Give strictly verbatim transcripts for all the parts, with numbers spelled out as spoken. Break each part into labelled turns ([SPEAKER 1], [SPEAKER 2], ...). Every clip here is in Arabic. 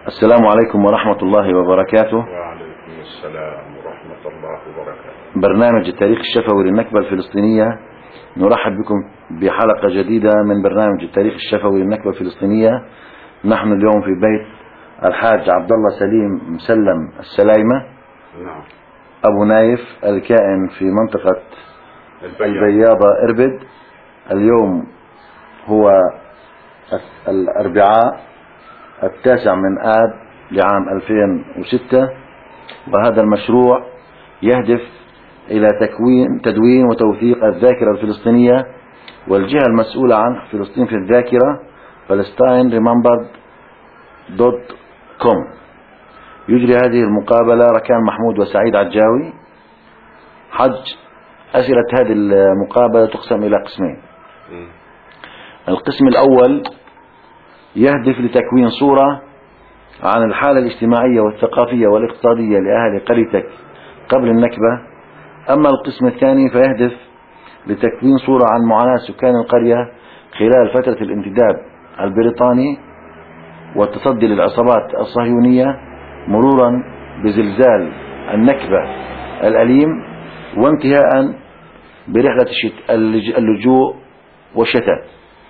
[SPEAKER 1] السلام عليكم ورحمة الله وبركاته.
[SPEAKER 2] وعليكم السلام ورحمة الله وبركاته.
[SPEAKER 1] برنامج التاريخ الشفوي للنكبة الفلسطينية، نرحب بكم بحلقة جديدة من برنامج التاريخ الشفوي للنكبة الفلسطينية. نحن اليوم في بيت الحاج عبد الله سليم مسلم السلايمة،
[SPEAKER 2] نعم،
[SPEAKER 1] أبو نايف، الكائن في منطقة
[SPEAKER 2] البياض.
[SPEAKER 1] البياضة إربد. اليوم هو الأربعاء التاسع من آب لعام ألفين وستة، وهذا المشروع يهدف إلى تكوين تدوين وتوثيق الذاكرة الفلسطينية، والجهة المسؤولة عن فلسطين في الذاكرة Palestine Remembered دوت كوم. يجري هذه المقابلة ركان محمود وسعيد عجاوي. حج أسئلة هذه المقابلة تقسم إلى قسمين. القسم الأول يهدف لتكوين صورة عن الحالة الاجتماعية والثقافية والاقتصادية لأهل قريتك قبل النكبة. أما القسم الثاني فيهدف لتكوين صورة عن معاناة سكان القرية خلال فترة الانتداب البريطاني والتصدي للعصابات الصهيونية، مرورا بزلزال النكبة الأليم، وانتهاء برحلة اللجوء والشتات.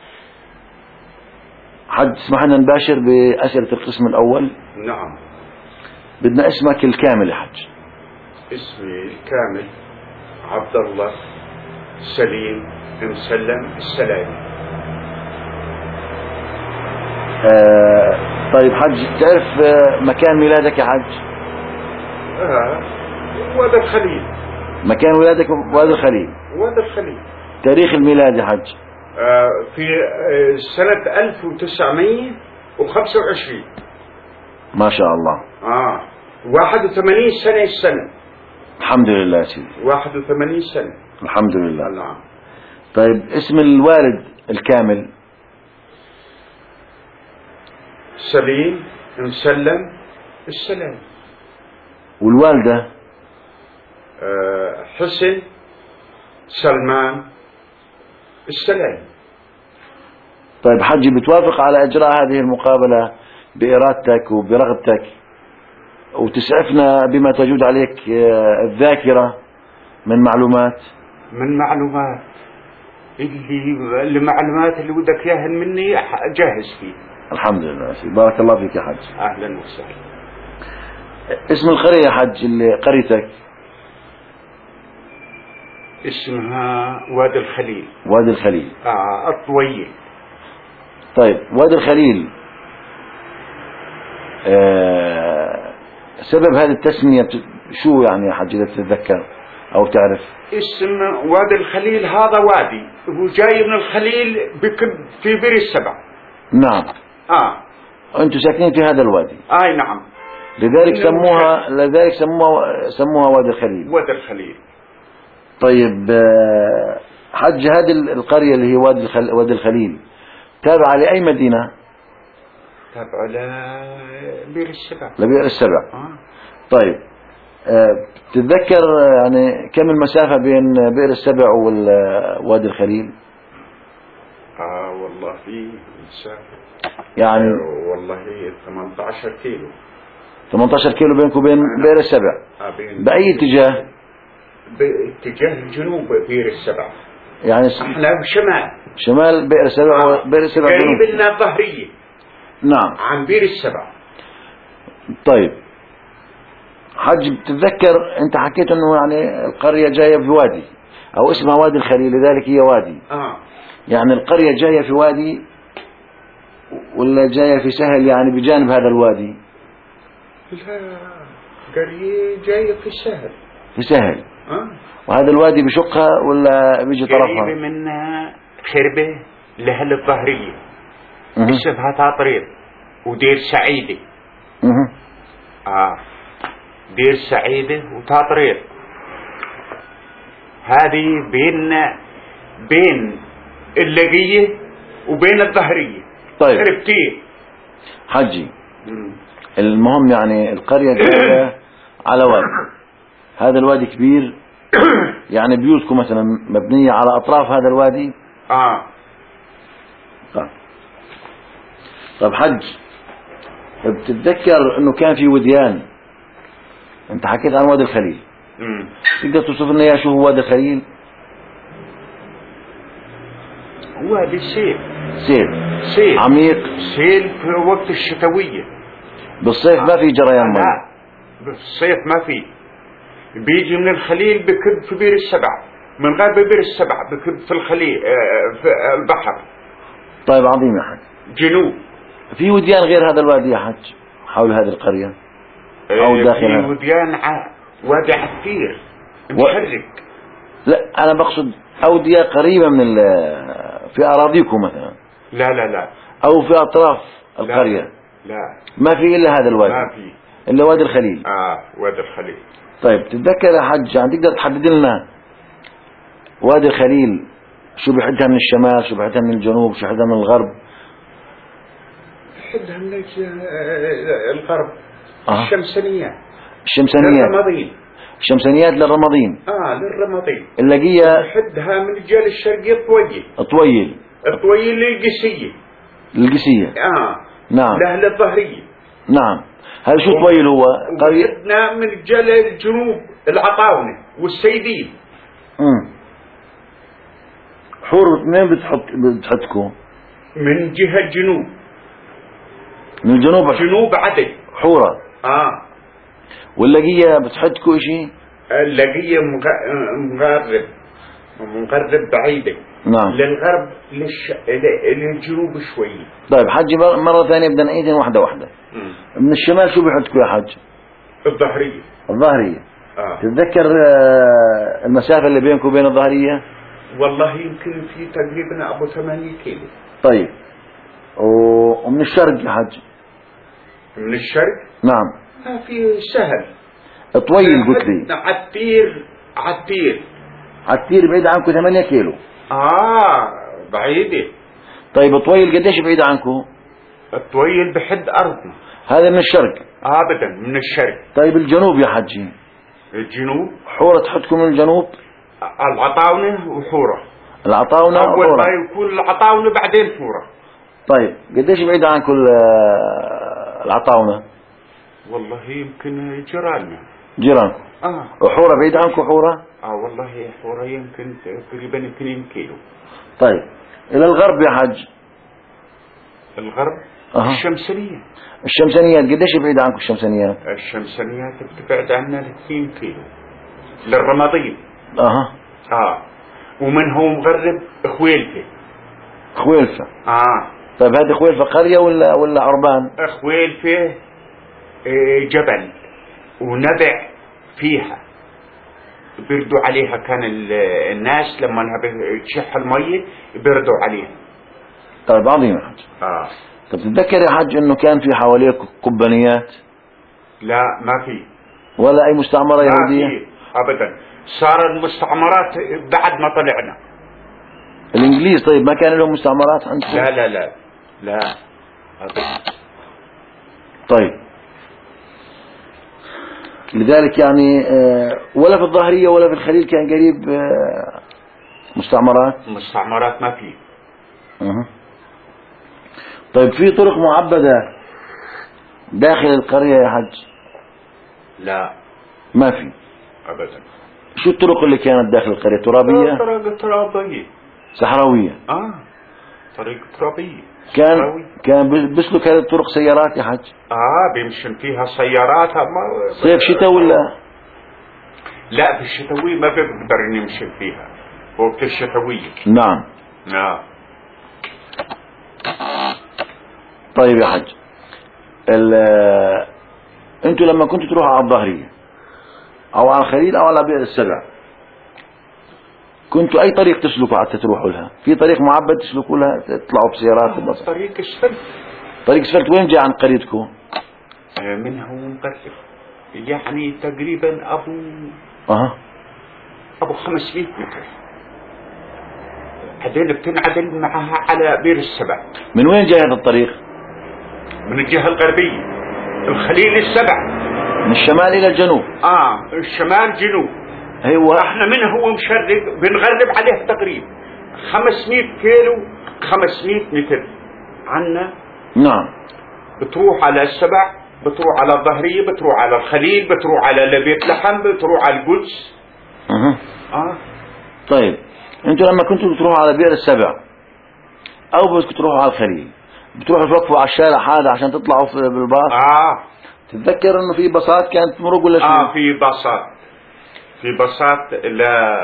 [SPEAKER 1] حد اسمح لنا نباشر بأسئلة القسم الأول.
[SPEAKER 2] نعم.
[SPEAKER 1] بدنا اسمك الكامل يا حج.
[SPEAKER 2] اسمي الكامل عبد الله سليم مسلم السلايمة.
[SPEAKER 1] آه طيب حج، تعرف آه مكان ميلادك يا حج؟
[SPEAKER 2] آه وادي الخليل.
[SPEAKER 1] مكان ولادك وادي الخليل.
[SPEAKER 2] وادي الخليل.
[SPEAKER 1] تاريخ الميلاد يا حج؟
[SPEAKER 2] آه في آه سنة ألف وتسعمية وخمسة وعشرين.
[SPEAKER 1] ما شاء الله.
[SPEAKER 2] آه واحد وثمانين سنة السنة.
[SPEAKER 1] الحمد لله يا سيدي.
[SPEAKER 2] واحد وثمانين سنة.
[SPEAKER 1] الحمد لله.
[SPEAKER 2] نعم.
[SPEAKER 1] طيب اسم الوالد الكامل؟
[SPEAKER 2] سليم مسلم السلام.
[SPEAKER 1] والوالدة؟
[SPEAKER 2] أه حسن سلمان السلام.
[SPEAKER 1] طيب حجي، بتوافق على إجراء هذه المقابلة بإرادتك وبرغبتك، وتسعفنا بما تجود عليك الذاكرة من معلومات؟
[SPEAKER 2] من معلومات اللي المعلومات اللي بدك اياها مني جاهز فيه.
[SPEAKER 1] الحمد لله. بارك الله فيك يا حج.
[SPEAKER 2] اهلا وسهلا.
[SPEAKER 1] اسم القرية يا حج اللي قريتك؟
[SPEAKER 2] اسمها وادي الخليل.
[SPEAKER 1] وادي الخليل.
[SPEAKER 2] آه الطويل.
[SPEAKER 1] طيب وادي الخليل، آه سبب هذه التسمية شو يعني يا حج إذا تتذكر أو تعرف؟
[SPEAKER 2] اسم وادي الخليل هذا وادي هو جاي من الخليل في بئر السبع.
[SPEAKER 1] نعم.
[SPEAKER 2] اه
[SPEAKER 1] أنتم ساكنين في هذا الوادي؟
[SPEAKER 2] اي نعم.
[SPEAKER 1] لذلك سموها لذلك سموها سموها وادي الخليل.
[SPEAKER 2] وادي الخليل.
[SPEAKER 1] طيب حج، هذه القرية اللي هي وادي الخليل, وادي الخليل تابعة لأي مدينة؟
[SPEAKER 2] تابعة لبئر السبع.
[SPEAKER 1] لبئر السبع.
[SPEAKER 2] آه.
[SPEAKER 1] طيب تتذكر يعني كم المسافة بين بئر السبع ووادي الخليل؟
[SPEAKER 2] اه والله في مسافة
[SPEAKER 1] يعني
[SPEAKER 2] آه والله ثمانية عشر كيلو.
[SPEAKER 1] ثمانية عشر كيلو بينك وبين
[SPEAKER 2] آه
[SPEAKER 1] بئر السبع.
[SPEAKER 2] آه بين
[SPEAKER 1] بأي اتجاه؟
[SPEAKER 2] باتجاه جنوب بئر السبع.
[SPEAKER 1] يعني
[SPEAKER 2] احنا بشمال
[SPEAKER 1] شمال بئر السبع.
[SPEAKER 2] آه.
[SPEAKER 1] بئر السبع
[SPEAKER 2] قريب لنا الظهرية.
[SPEAKER 1] نعم.
[SPEAKER 2] عن بئر السبع.
[SPEAKER 1] طيب حج، بتتذكر انت حكيت انه يعني القرية جاية في وادي او اسمها وادي الخليل لذلك هي وادي.
[SPEAKER 2] اه
[SPEAKER 1] يعني القرية جاية في وادي ولا جاية في سهل يعني بجانب هذا الوادي؟
[SPEAKER 2] لا، قرية جاية في السهل.
[SPEAKER 1] في سهل.
[SPEAKER 2] آه.
[SPEAKER 1] وهذا الوادي بشقها ولا بيجي طرفها؟
[SPEAKER 2] قريبة منها خربة لأهل الظهرية اسمها تاطرير ودير سعيدة.
[SPEAKER 1] اها.
[SPEAKER 2] اه دير سعيدة وتاطرير هذه بين بين اللقية وبين الظهرية.
[SPEAKER 1] طيب
[SPEAKER 2] خربتين.
[SPEAKER 1] حجي، المهم يعني القرية جاية على وادي، هذا الوادي كبير، يعني بيوتكم مثلا مبنية على أطراف هذا الوادي؟
[SPEAKER 2] اه
[SPEAKER 1] طيب, طيب حج، بتتذكر انه كان في وديان، انت حكيت عن وادي الخليل،
[SPEAKER 2] مم.
[SPEAKER 1] تقدر توصف لنا اياه شو هو وادي الخليل؟
[SPEAKER 2] وادي سيل.
[SPEAKER 1] سيل
[SPEAKER 2] سيل
[SPEAKER 1] عميق،
[SPEAKER 2] سيل في وقت الشتوية.
[SPEAKER 1] بالصيف ما في جريان مي.
[SPEAKER 2] لا بالصيف ما في، بيجي من الخليل بكب في بير السبع، من غرب بير السبع بكب في الخليل في البحر.
[SPEAKER 1] طيب عظيم يا حاج.
[SPEAKER 2] جنوب
[SPEAKER 1] في وديان غير هذا الوادي يا حج حول هذه القرية أو داخلها؟
[SPEAKER 2] في وديان ع... وادي عتير مشرق.
[SPEAKER 1] لا أنا بقصد أودية قريبة من ال... في أراضيكم مثلا.
[SPEAKER 2] لا لا لا.
[SPEAKER 1] أو في أطراف القرية.
[SPEAKER 2] لا, لا.
[SPEAKER 1] ما في إلا هذا الوادي.
[SPEAKER 2] ما في
[SPEAKER 1] إلا وادي الخليل.
[SPEAKER 2] آه وادي الخليل.
[SPEAKER 1] طيب تتذكر يا حج يعني تقدر تحدد لنا وادي الخليل شو بيحدها من الشمال، شو بيحدها من الجنوب، شو بيحدها من الغرب؟
[SPEAKER 2] بيحدها من الغرب.
[SPEAKER 1] آه.
[SPEAKER 2] الشمسانيات.
[SPEAKER 1] الشمسانيات.
[SPEAKER 2] للرمضين.
[SPEAKER 1] الشمسانيات للرمضين.
[SPEAKER 2] اه للرمضين.
[SPEAKER 1] اللاقية
[SPEAKER 2] بيحدها من الجال الشرقي الطويل.
[SPEAKER 1] طويل.
[SPEAKER 2] الطويل للقسية.
[SPEAKER 1] القسية.
[SPEAKER 2] اه
[SPEAKER 1] نعم.
[SPEAKER 2] لأهل الظهرية.
[SPEAKER 1] نعم. هذا شو طويل هو؟ قرية.
[SPEAKER 2] وبيحدنا من الجال الجنوب العطاونة والسيدين.
[SPEAKER 1] امم حور منين بتحط بتحطكم؟
[SPEAKER 2] من جهة جنوب.
[SPEAKER 1] من الجنوب.
[SPEAKER 2] جنوب عدن.
[SPEAKER 1] حورة.
[SPEAKER 2] اه.
[SPEAKER 1] واللاقية بتحطكم شيء؟
[SPEAKER 2] اللاقية مغرب مغرب بعيدة.
[SPEAKER 1] نعم.
[SPEAKER 2] للغرب للش... للجنوب شوي.
[SPEAKER 1] طيب حجي مرة ثانية بدنا نعيدها واحدة واحدة.
[SPEAKER 2] مم.
[SPEAKER 1] من الشمال شو بيحطكم يا حج؟
[SPEAKER 2] الظهرية.
[SPEAKER 1] الظهرية.
[SPEAKER 2] آه.
[SPEAKER 1] تتذكر المسافة اللي بينكم وبين الظهرية؟
[SPEAKER 2] والله يمكن في تقريبا أبو ثمانية كيلو.
[SPEAKER 1] طيب ومن الشرق يا حج؟
[SPEAKER 2] من الشرق؟
[SPEAKER 1] نعم.
[SPEAKER 2] ما في سهل.
[SPEAKER 1] طويل قلت لي.
[SPEAKER 2] عتير. عتير.
[SPEAKER 1] عتير بعيد عنكم ثمانية كيلو.
[SPEAKER 2] آه بعيدة.
[SPEAKER 1] طيب طويل قديش بعيد عنكم؟
[SPEAKER 2] الطويل بحد أرضنا.
[SPEAKER 1] هذا من الشرق؟
[SPEAKER 2] أبدا من الشرق.
[SPEAKER 1] طيب الجنوب يا حجي؟
[SPEAKER 2] الجنوب.
[SPEAKER 1] حورة تحطكم من الجنوب؟
[SPEAKER 2] العطاونة وحورة.
[SPEAKER 1] العطاونة
[SPEAKER 2] أول
[SPEAKER 1] وحورة.
[SPEAKER 2] ما يكون العطاونة بعدين حورة.
[SPEAKER 1] طيب قديش بعيد عنكم العطاونة؟
[SPEAKER 2] والله يمكن جيراننا.
[SPEAKER 1] جيرانكم.
[SPEAKER 2] آه.
[SPEAKER 1] وحورة بعيد عنكم حورة؟
[SPEAKER 2] اه والله حورة يمكن تقريبا اثنين كيلو.
[SPEAKER 1] طيب إلى الغرب يا حج؟
[SPEAKER 2] الغرب.
[SPEAKER 1] أه.
[SPEAKER 2] الشمسانية.
[SPEAKER 1] الشمسانيات قديش بعيد عنكم الشمسانيات؟
[SPEAKER 2] الشمسانيات بتبعد عنا اثنين كيلو. للرمضين.
[SPEAKER 1] اها.
[SPEAKER 2] اه ومن هو مغرب خويلفة.
[SPEAKER 1] خويلفة.
[SPEAKER 2] اه.
[SPEAKER 1] طيب هذه خويلفة قرية ولا ولا عربان؟
[SPEAKER 2] خويلفة اه جبل ونبع فيها بيردوا عليها، كان الناس لما تشح المية بيردوا عليها.
[SPEAKER 1] طيب عظيم يا حج.
[SPEAKER 2] اه.
[SPEAKER 1] طب تتذكر يا حج انه كان في حواليك قبانيات؟
[SPEAKER 2] لا ما في.
[SPEAKER 1] ولا اي مستعمرة يهودية؟
[SPEAKER 2] ما في ابدا. صار المستعمرات بعد ما طلعنا.
[SPEAKER 1] الانجليز طيب ما كان لهم مستعمرات عندكم؟
[SPEAKER 2] لا لا لا لا ابدا.
[SPEAKER 1] طيب لذلك يعني ولا في الظهرية ولا في الخليل كان قريب مستعمرات؟
[SPEAKER 2] مستعمرات ما في.
[SPEAKER 1] أه. طيب في طرق معبدة داخل القرية يا حج؟
[SPEAKER 2] لا
[SPEAKER 1] ما في
[SPEAKER 2] ابدا.
[SPEAKER 1] شو الطرق اللي كانت داخل القرية؟ ترابية؟
[SPEAKER 2] طريق ترابية.
[SPEAKER 1] صحراوية.
[SPEAKER 2] اه طريق ترابية.
[SPEAKER 1] كان
[SPEAKER 2] صحراوي.
[SPEAKER 1] كان بيسلك هذه الطرق سيارات يا حج؟
[SPEAKER 2] اه بيمشن فيها سيارات. ما
[SPEAKER 1] صيف شتاء ولا؟
[SPEAKER 2] لا في الشتوية ما بيقدر نمشي فيها وقت الشتوية.
[SPEAKER 1] نعم.
[SPEAKER 2] آه.
[SPEAKER 1] طيب يا حج انتوا لما كنتوا تروحوا على الظهرية او على الخليل او على بئر السبع كنتوا اي طريق تسلكوا حتى تروحوا لها؟ في طريق معبد تسلكوا لها تطلعوا بسيارات؟
[SPEAKER 2] آه طريق اسفلت.
[SPEAKER 1] طريق اسفلت وين جاء عن قريتكم؟
[SPEAKER 2] آه منها ومقرب يعني تقريبا ابو
[SPEAKER 1] اها
[SPEAKER 2] ابو خمسمائة متر. بعدين بتنعدل معها على بئر السبع.
[SPEAKER 1] من وين جاي هذا الطريق؟
[SPEAKER 2] من الجهة الغربية. الخليل السبع.
[SPEAKER 1] من الشمال الى الجنوب.
[SPEAKER 2] اه الشمال جنوب.
[SPEAKER 1] ايوه.
[SPEAKER 2] احنا من هو مشرق بنغرب عليه تقريبا خمسمائة كيلو خمسمائة متر عنا.
[SPEAKER 1] نعم.
[SPEAKER 2] بتروح على السبع، بتروح على الظهرية، بتروح على الخليل، بتروح على لبيت لحم، بتروح على القدس.
[SPEAKER 1] أه.
[SPEAKER 2] اه
[SPEAKER 1] طيب انتوا لما كنتوا بتروحوا على بئر السبع او بدكم تروحوا على الخليل، بتروحوا توقفوا على الشارع هذا عشان تطلعوا في بالباص؟
[SPEAKER 2] اه
[SPEAKER 1] تتذكر انه في باصات كانت تمرق ولا شو؟
[SPEAKER 2] اه في باصات، في باصات ل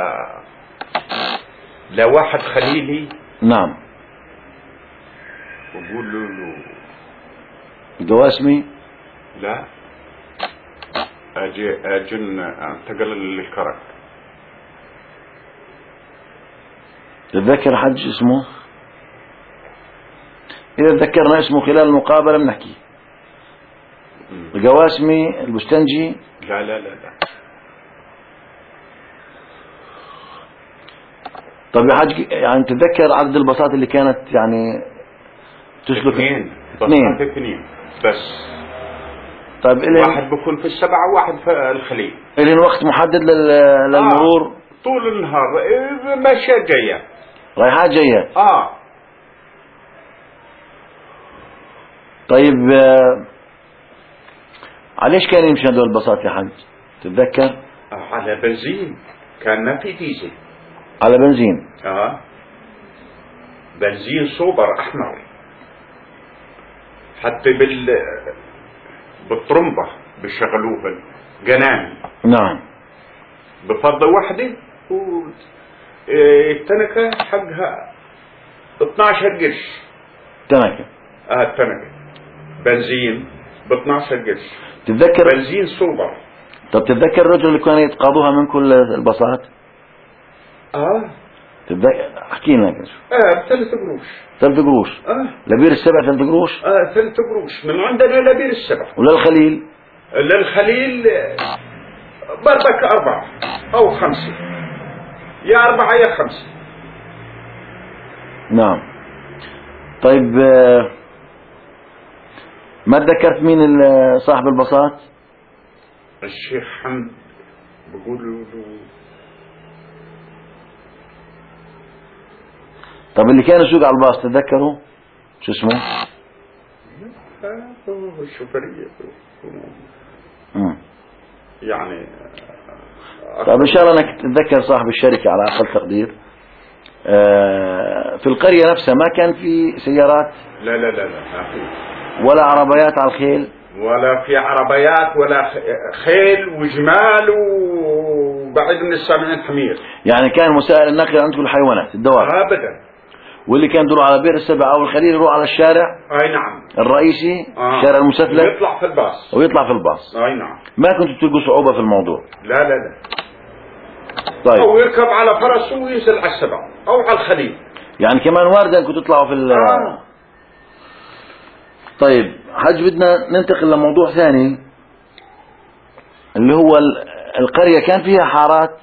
[SPEAKER 2] لواحد خليلي.
[SPEAKER 1] نعم.
[SPEAKER 2] بقول له
[SPEAKER 1] القواسمي؟
[SPEAKER 2] لا، اجي اجن انتقل للكرك.
[SPEAKER 1] تتذكر حج اسمه؟ إذا تذكرنا اسمه خلال المقابلة بنحكي. القواسمي، البستنجي؟
[SPEAKER 2] لا لا لا لا.
[SPEAKER 1] طب يا حج يعني تتذكر عدد الباصات اللي كانت يعني تسلك؟
[SPEAKER 2] اثنين.
[SPEAKER 1] اثنين
[SPEAKER 2] اثنين بس.
[SPEAKER 1] طيب إلين
[SPEAKER 2] واحد بكون في السبعة وواحد في الخليل.
[SPEAKER 1] إلين وقت محدد لل- للمرور؟
[SPEAKER 2] آه. طول النهار إيه، ماشية جاية
[SPEAKER 1] رايحات جاية.
[SPEAKER 2] اه
[SPEAKER 1] طيب آه، عليش كان يمشي هذول الباصات يا حج تتذكر؟
[SPEAKER 2] على بنزين، كان ما في ديزل.
[SPEAKER 1] على بنزين.
[SPEAKER 2] اه بنزين سوبر احمر، حتى بال بالطرمبة بيشغلوها القناني.
[SPEAKER 1] نعم.
[SPEAKER 2] بفضة واحدة والتنكة حقها اثناشر قرش.
[SPEAKER 1] تنكة.
[SPEAKER 2] اه التنكة بنزين ب اثناشر قرش،
[SPEAKER 1] تتذكر؟
[SPEAKER 2] بنزين سوبر.
[SPEAKER 1] طب تتذكر الرجل اللي كانوا يتقاضوها من كل الباصات؟
[SPEAKER 2] اه
[SPEAKER 1] تتذكر؟ احكي لنا كده.
[SPEAKER 2] اه ثلاث قروش.
[SPEAKER 1] ثلاث قروش.
[SPEAKER 2] اه
[SPEAKER 1] لبير السبع ثلاث قروش.
[SPEAKER 2] اه ثلاث قروش من عندنا لبير السبع.
[SPEAKER 1] وللخليل؟
[SPEAKER 2] للخليل بربك أربعة أو خمسة، يا أربعة يا خمسة.
[SPEAKER 1] نعم. طيب آه، ما تذكرت مين ال- صاحب الباصات؟
[SPEAKER 2] الشيخ حمد بقولوا له.
[SPEAKER 1] طب اللي كان يسوق على الباص تتذكروا شو اسمه؟
[SPEAKER 2] هو الشوفرية
[SPEAKER 1] مم.
[SPEAKER 2] يعني.
[SPEAKER 1] طيب ان شاء الله انك تتذكر صاحب الشركة على اقل تقدير. آه، في القرية نفسها ما كان في سيارات
[SPEAKER 2] لا لا لا لا ما في،
[SPEAKER 1] ولا عربيات على الخيل؟
[SPEAKER 2] ولا في عربيات ولا خ- خيل وجمال، وبعد من السامعين حمير.
[SPEAKER 1] يعني كان وسائل النقل عندكم الحيوانات الدواب؟
[SPEAKER 2] أبدا.
[SPEAKER 1] واللي كان يدور على بئر السبع او الخليل يروح على الشارع
[SPEAKER 2] أي نعم.
[SPEAKER 1] الرئيسي،
[SPEAKER 2] آه.
[SPEAKER 1] الشارع المسفلت،
[SPEAKER 2] ويطلع في الباص
[SPEAKER 1] ويطلع في الباص.
[SPEAKER 2] أي نعم.
[SPEAKER 1] ما كنتوا تلقوا صعوبة في الموضوع؟
[SPEAKER 2] لا لا لا.
[SPEAKER 1] طيب
[SPEAKER 2] أو يركب على فرس وينزل على السبع أو على الخليل.
[SPEAKER 1] يعني كمان واردة انكم تطلعوا في ال
[SPEAKER 2] آه.
[SPEAKER 1] طيب حج بدنا ننتقل لموضوع ثاني اللي هو ال- القرية كان فيها حارات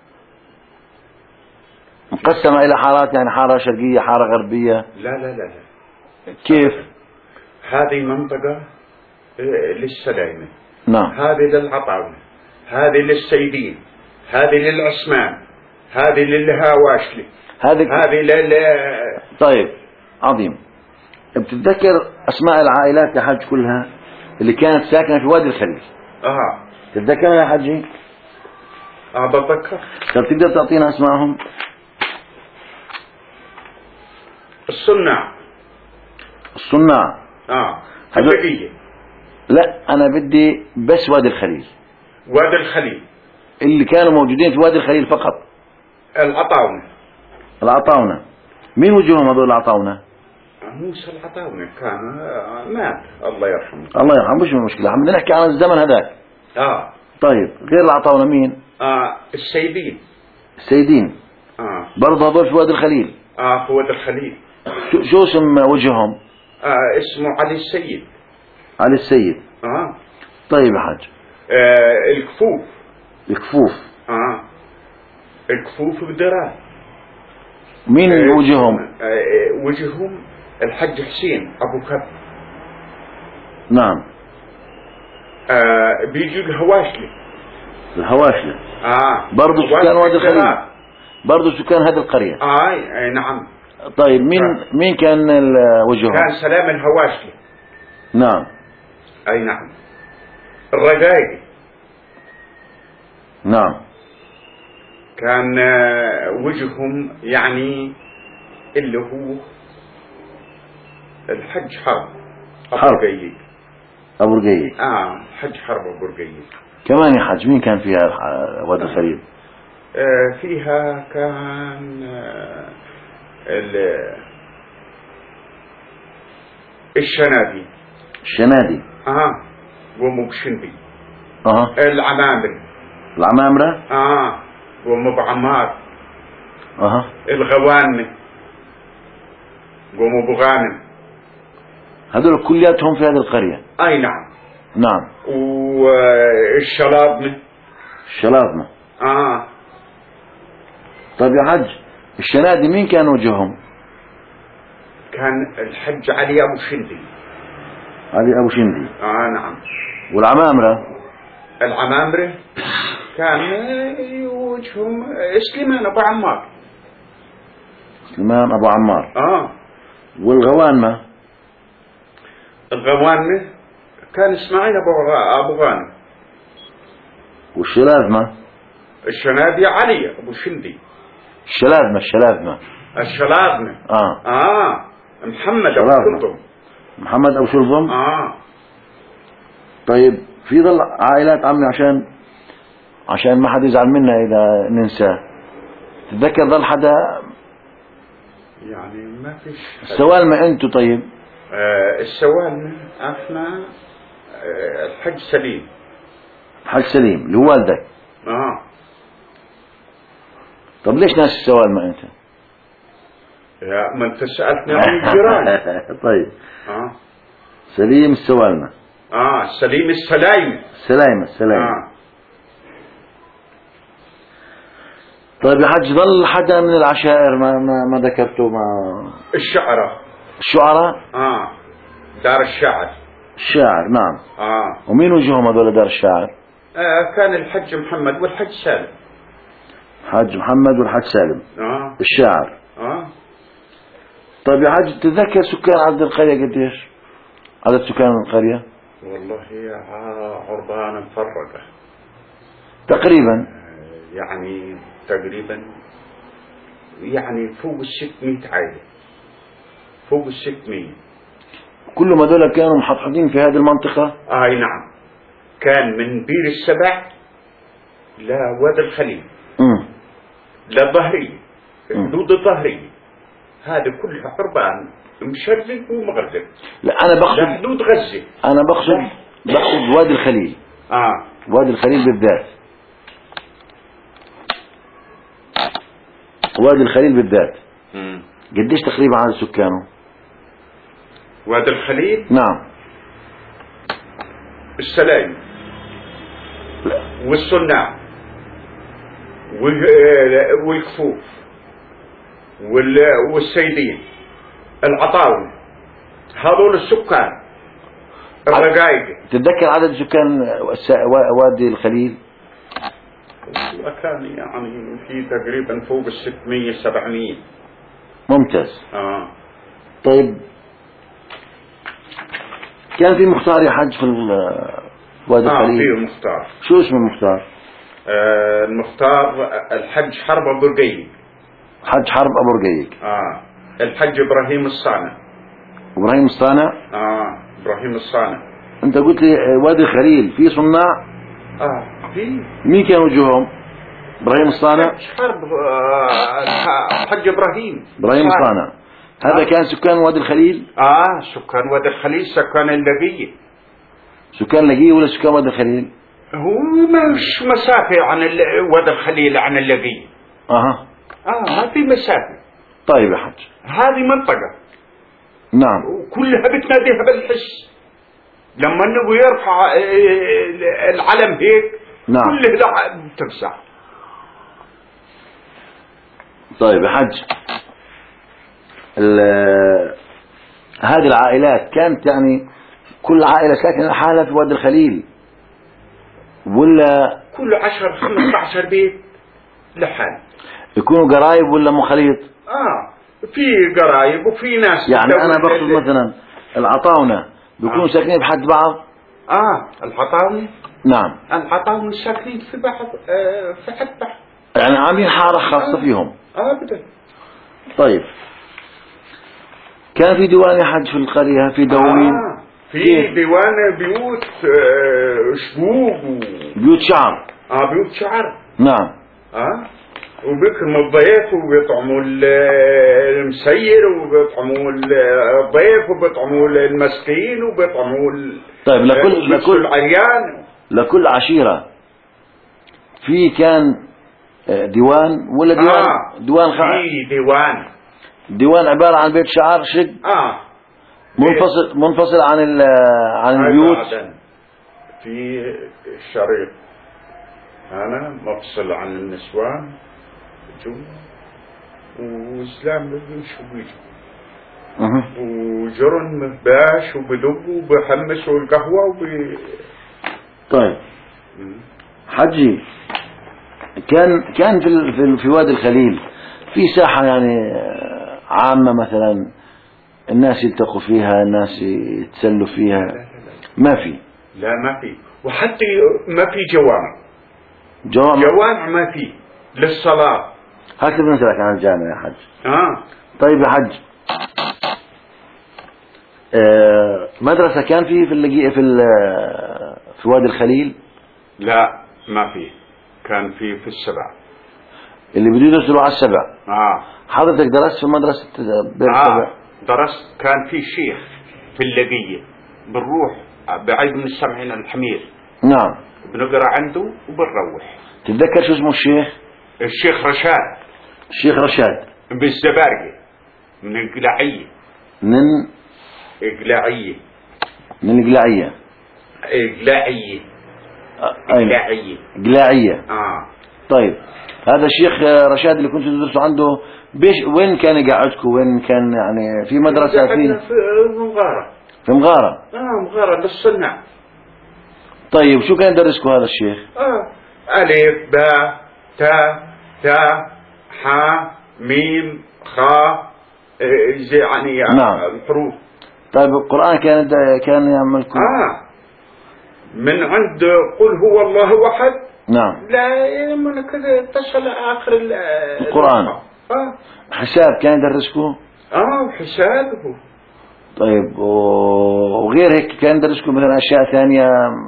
[SPEAKER 1] مقسمة إلى حارات، يعني حارة شرقية حارة غربية؟
[SPEAKER 2] لا لا لا لا.
[SPEAKER 1] كيف؟
[SPEAKER 2] هذه منطقة آه، للسلايمة،
[SPEAKER 1] نعم.
[SPEAKER 2] هذه للعطاونة، هذه للسيدين، هذه للعثمان، هذه للهواشلي،
[SPEAKER 1] هذه
[SPEAKER 2] هذه لل.
[SPEAKER 1] طيب عظيم. بتتذكر أسماء العائلات يا حج كلها اللي كانت ساكنة في وادي الخليل؟
[SPEAKER 2] اه
[SPEAKER 1] تتذكرها يا حجي؟
[SPEAKER 2] اه بتذكر.
[SPEAKER 1] طب تقدر تعطينا أسمائهم؟
[SPEAKER 2] الصناع.
[SPEAKER 1] الصناع.
[SPEAKER 2] اه
[SPEAKER 1] هذول-
[SPEAKER 2] البقية.
[SPEAKER 1] لا أنا بدي بس وادي الخليل،
[SPEAKER 2] وادي الخليل.
[SPEAKER 1] اللي كانوا موجودين في وادي الخليل فقط.
[SPEAKER 2] العطاونة.
[SPEAKER 1] العطاونة مين وجههم هذول العطاونة؟
[SPEAKER 2] موسى العطاونة كان آه، مات الله يرحمه.
[SPEAKER 1] الله يرحمه مش مشكلة، عم بدنا نحكي عن الزمن هذاك.
[SPEAKER 2] اه
[SPEAKER 1] طيب غير العطاونة مين؟
[SPEAKER 2] اه السيدين.
[SPEAKER 1] السيدين
[SPEAKER 2] اه
[SPEAKER 1] برضه هذول في وادي الخليل.
[SPEAKER 2] اه في وادي الخليل.
[SPEAKER 1] شو, شو اسم وجههم؟
[SPEAKER 2] آه اسمه علي السيد.
[SPEAKER 1] علي السيد.
[SPEAKER 2] اه,
[SPEAKER 1] طيب يا حاج.
[SPEAKER 2] آه الكفوف.
[SPEAKER 1] الكفوف.
[SPEAKER 2] اه الكفوف بدرات.
[SPEAKER 1] مين
[SPEAKER 2] آه
[SPEAKER 1] وجههم؟
[SPEAKER 2] آه وجههم الحج حسين ابو كب.
[SPEAKER 1] نعم.
[SPEAKER 2] آه بيجي الهواشلي.
[SPEAKER 1] الهواشلة.
[SPEAKER 2] اه
[SPEAKER 1] برضه سكان وادي الخليل،
[SPEAKER 2] بدرات.
[SPEAKER 1] برضه سكان هذه القرية.
[SPEAKER 2] اه اي نعم.
[SPEAKER 1] طيب مين
[SPEAKER 2] آه.
[SPEAKER 1] مين كان ال- وجههم؟
[SPEAKER 2] كان سلام الهواشلي.
[SPEAKER 1] نعم.
[SPEAKER 2] أي نعم. الرقايق
[SPEAKER 1] نعم.
[SPEAKER 2] كان وجههم يعني اللي هو الحج حرب أبو رقيق.
[SPEAKER 1] أبو رقيق.
[SPEAKER 2] آه حج حرب أبو رقيق.
[SPEAKER 1] كمان يا حج مين كان فيها وادي الخليل؟
[SPEAKER 2] آه فيها كان آه الشنادي.
[SPEAKER 1] الشنادي.
[SPEAKER 2] اه وأم بشندي.
[SPEAKER 1] اه
[SPEAKER 2] العمامرة.
[SPEAKER 1] العمامرة.
[SPEAKER 2] اه وأم أبو عمار.
[SPEAKER 1] اه
[SPEAKER 2] الغوانمة وأم أبو غانم.
[SPEAKER 1] هذول كلياتهم في هذه القرية.
[SPEAKER 2] اي نعم.
[SPEAKER 1] نعم.
[SPEAKER 2] والشلاضمة.
[SPEAKER 1] الشلاضمة.
[SPEAKER 2] اه.
[SPEAKER 1] طيب يا حج الشنادي مين كان وجههم؟
[SPEAKER 2] كان الحج علي ابو شندي.
[SPEAKER 1] علي ابو شندي.
[SPEAKER 2] اه نعم.
[SPEAKER 1] والعمامرة؟
[SPEAKER 2] العمامرة كان وجههم سليمان ابو عمار.
[SPEAKER 1] سليمان ابو عمار.
[SPEAKER 2] اه.
[SPEAKER 1] والغوانمة؟
[SPEAKER 2] الغوانمة كان اسماعيل ابو ابو غانم.
[SPEAKER 1] والشلاذمة؟
[SPEAKER 2] الشنادي علي ابو شندي.
[SPEAKER 1] الشلاذمة. الشلاذمة.
[SPEAKER 2] الشلاذمة.
[SPEAKER 1] اه
[SPEAKER 2] اه محمد ابو شلظم.
[SPEAKER 1] محمد ابو شلظم.
[SPEAKER 2] اه.
[SPEAKER 1] طيب في ظل عائلات عمي عشان عشان ما حد يزعل منا اذا ننساه، تتذكر ظل حدا
[SPEAKER 2] يعني ما فيش
[SPEAKER 1] السوالمة انتو؟ طيب
[SPEAKER 2] آه السوالمة احنا آه الحج سليم.
[SPEAKER 1] الحج سليم اللي هو والدك.
[SPEAKER 2] اه.
[SPEAKER 1] طب ليش ناس السوالمة انت؟
[SPEAKER 2] يا ما انت سألتني عن الجيران.
[SPEAKER 1] طيب.
[SPEAKER 2] اه.
[SPEAKER 1] سليم السوالمة.
[SPEAKER 2] اه سليم السلايمة.
[SPEAKER 1] السلايمة. السلايمة.
[SPEAKER 2] آه.
[SPEAKER 1] طيب يا حج ظل حدا من العشائر ما ما, ما ذكرته مع
[SPEAKER 2] الشعراء؟
[SPEAKER 1] الشعراء.
[SPEAKER 2] اه دار الشعر.
[SPEAKER 1] الشاعر. نعم.
[SPEAKER 2] اه.
[SPEAKER 1] ومين وجههم هذول دار الشاعر؟
[SPEAKER 2] آه كان الحج محمد والحج سالم.
[SPEAKER 1] حج محمد والحج سالم.
[SPEAKER 2] اه.
[SPEAKER 1] الشاعر.
[SPEAKER 2] اه.
[SPEAKER 1] طيب يا حج تتذكر سكان عدد القرية قديش؟ عدد سكان القرية؟
[SPEAKER 2] والله يا عربان مفرقة
[SPEAKER 1] تقريبا.
[SPEAKER 2] يعني تقريبا يعني فوق الستمية عائلة. فوق الستمية.
[SPEAKER 1] كلهم هذول كانوا محطحين في هذه المنطقة؟
[SPEAKER 2] اي نعم. كان من بير السبع لوادي الخليل.
[SPEAKER 1] امم
[SPEAKER 2] لظهرية. حدود الظهرية هذا كلها عربان مشرق ومغرب.
[SPEAKER 1] لا انا بقصد
[SPEAKER 2] لحدود غزة.
[SPEAKER 1] انا بقصد بقصد وادي الخليل.
[SPEAKER 2] اه
[SPEAKER 1] وادي الخليل بالذات. وادي الخليل بالذات.
[SPEAKER 2] امم
[SPEAKER 1] قديش تقريبا عدد سكانه؟
[SPEAKER 2] وادي الخليل.
[SPEAKER 1] نعم.
[SPEAKER 2] السلايم والصناع والكفوف والسيدين العطاوي هذول السكان الرقايق.
[SPEAKER 1] تتذكر عدد سكان وادي الخليل؟
[SPEAKER 2] كان يعني في تقريبا فوق الستمية سبعمية.
[SPEAKER 1] ممتاز.
[SPEAKER 2] اه.
[SPEAKER 1] طيب كان في مختار يا حج في وادي
[SPEAKER 2] آه
[SPEAKER 1] الخليل؟
[SPEAKER 2] في مختار.
[SPEAKER 1] شو اسم المختار؟
[SPEAKER 2] آه المختار الحج حرب ابو رقيق.
[SPEAKER 1] حج حرب ابو رقيق.
[SPEAKER 2] اه. الحج ابراهيم الصانع.
[SPEAKER 1] ابراهيم الصانع.
[SPEAKER 2] اه ابراهيم الصانع.
[SPEAKER 1] انت قلت لي وادي الخليل في صناع.
[SPEAKER 2] اه في.
[SPEAKER 1] مين كان وجوههم؟ ابراهيم الصانع.
[SPEAKER 2] حج حرب آه حج ابراهيم.
[SPEAKER 1] ابراهيم الصانع هذا
[SPEAKER 2] آه.
[SPEAKER 1] كان سكان وادي الخليل؟
[SPEAKER 2] اه سكان وادي الخليل سكان اللقية.
[SPEAKER 1] سكان لقيه ولا سكان وادي الخليل؟
[SPEAKER 2] هو مش مسافة عن وادي الخليل عن اللقية.
[SPEAKER 1] اها.
[SPEAKER 2] اه ما في مسافة.
[SPEAKER 1] طيب يا حج
[SPEAKER 2] هذه منطقة.
[SPEAKER 1] نعم.
[SPEAKER 2] وكلها بتناديها بالحس. لما النبي يرفع العلم هيك.
[SPEAKER 1] نعم.
[SPEAKER 2] كلها بتمسح.
[SPEAKER 1] طيب يا حج هذه العائلات كانت يعني كل عائلة ساكنة لحالها في وادي الخليل ولا
[SPEAKER 2] كل عشر خمسة عشر بيت لحال؟
[SPEAKER 1] يكونوا قرايب ولا مخاليط؟
[SPEAKER 2] اه في قرايب وفي ناس
[SPEAKER 1] يعني انا بقصد مثلا العطاونة بيكونوا
[SPEAKER 2] آه.
[SPEAKER 1] ساكنين بحد بعض.
[SPEAKER 2] اه الحطاوي
[SPEAKER 1] نعم.
[SPEAKER 2] الحطاوي ساكنين في بعض آه في حد بعض،
[SPEAKER 1] يعني عاملين حارة خاصة
[SPEAKER 2] آه.
[SPEAKER 1] فيهم.
[SPEAKER 2] ابدا.
[SPEAKER 1] طيب كان في ديوان يا حج في القرية، في دواوين؟
[SPEAKER 2] آه في ديوان بيوت آه شبوب و...
[SPEAKER 1] بيوت شعر.
[SPEAKER 2] اه بيوت شعر.
[SPEAKER 1] نعم.
[SPEAKER 2] اه وبيكرموا الضيف وبيطعموا المسير وبيطعموا الضيف وبيطعموا المسكين وبيطعموا
[SPEAKER 1] طيب لكل لكل
[SPEAKER 2] العريان.
[SPEAKER 1] لكل عشيرة في كان ديوان ولا ديوان؟
[SPEAKER 2] آه
[SPEAKER 1] ديوان خ...
[SPEAKER 2] في ديوان.
[SPEAKER 1] ديوان عبارة عن بيت شعر شق
[SPEAKER 2] اه
[SPEAKER 1] منفصل منفصل عن ال... عن البيوت.
[SPEAKER 2] في الشريط أنا مفصل عن النسوان جو وإسلام بيشو بيجو
[SPEAKER 1] أه.
[SPEAKER 2] وجرن مهباش وبدب وبحمسوا القهوة وب.
[SPEAKER 1] طيب حجي كان كان في ال... في, في وادي الخليل في ساحة يعني عامة مثلا الناس يلتقوا فيها، الناس يتسلوا فيها؟
[SPEAKER 2] لا لا لا.
[SPEAKER 1] ما في.
[SPEAKER 2] لا ما في، وحتى ما في جوامع.
[SPEAKER 1] جوامع
[SPEAKER 2] جوامع ما في للصلاة.
[SPEAKER 1] هكذا بنسألك عن الجامع يا حج.
[SPEAKER 2] آه.
[SPEAKER 1] طيب يا حج آه مدرسة كان في في اللقي في في وادي الخليل؟
[SPEAKER 2] لا ما في، كان في في السبع
[SPEAKER 1] اللي بده يدرسوا على السبع.
[SPEAKER 2] آه.
[SPEAKER 1] حضرتك درست في مدرسة بير السبع؟
[SPEAKER 2] آه درست، كان في شيخ في اللقية بنروح بعيد من السبعين الحمير.
[SPEAKER 1] نعم.
[SPEAKER 2] بنقرأ عنده وبنروح.
[SPEAKER 1] تتذكر شو اسمه الشيخ؟
[SPEAKER 2] الشيخ رشاد.
[SPEAKER 1] الشيخ رشاد
[SPEAKER 2] بالزبارقة من القلاعية.
[SPEAKER 1] من
[SPEAKER 2] القلاعية.
[SPEAKER 1] من القلاعية.
[SPEAKER 2] القلاعية. القلاعية.
[SPEAKER 1] قلاعية.
[SPEAKER 2] آه.
[SPEAKER 1] طيب هذا الشيخ رشاد اللي كنتوا تدرسوا عنده بيش وين كان يقعدكم؟ وين كان يعني في مدرسة في
[SPEAKER 2] في مغارة.
[SPEAKER 1] في مغارة.
[SPEAKER 2] اه مغارة للصناع.
[SPEAKER 1] طيب شو كان يدرسكم هذا الشيخ؟
[SPEAKER 2] اه ألف باء تاء تاء حاء ميم خاء زي يعني
[SPEAKER 1] نعم.
[SPEAKER 2] الحروف.
[SPEAKER 1] طيب القرآن كان كان يعملكم؟
[SPEAKER 2] اه من عند قل هو الله أحد.
[SPEAKER 1] نعم.
[SPEAKER 2] لا من كذا تصل آخر
[SPEAKER 1] القرآن.
[SPEAKER 2] اه
[SPEAKER 1] حساب كان يدرسكم؟
[SPEAKER 2] اه حسابه.
[SPEAKER 1] طيب وغير هيك كان يدرسكم مثلا أشياء ثانية،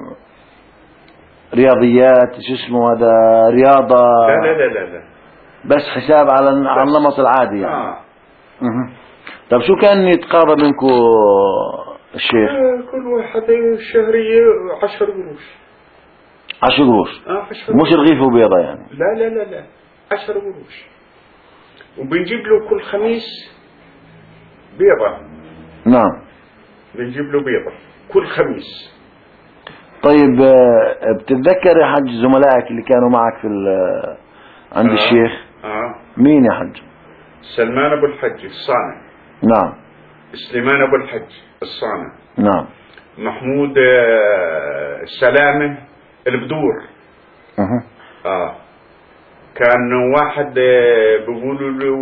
[SPEAKER 1] رياضيات شو اسمه هذا، رياضة؟
[SPEAKER 2] لا لا لا لا, لا.
[SPEAKER 1] بس حساب على على النمط العادي يعني.
[SPEAKER 2] آه.
[SPEAKER 1] أه. طيب شو كان يتقاضى منكم الشيخ؟
[SPEAKER 2] آه كل واحد شهرية عشر قروش.
[SPEAKER 1] عشر قروش؟
[SPEAKER 2] آه
[SPEAKER 1] مش رغيف وبيضة يعني؟
[SPEAKER 2] لا لا لا لا عشر قروش. وبنجيب له كل خميس بيضة.
[SPEAKER 1] نعم.
[SPEAKER 2] بنجيب له بيضة كل خميس.
[SPEAKER 1] طيب بتتذكر يا حج زملائك اللي كانوا معك في عند
[SPEAKER 2] آه.
[SPEAKER 1] الشيخ؟
[SPEAKER 2] آه.
[SPEAKER 1] مين يا حج؟
[SPEAKER 2] سلمان أبو الحج الصانع.
[SPEAKER 1] نعم.
[SPEAKER 2] سليمان أبو الحج الصانع.
[SPEAKER 1] نعم.
[SPEAKER 2] محمود السلامة البدور.
[SPEAKER 1] أه.
[SPEAKER 2] آه كان واحد بيقولوا له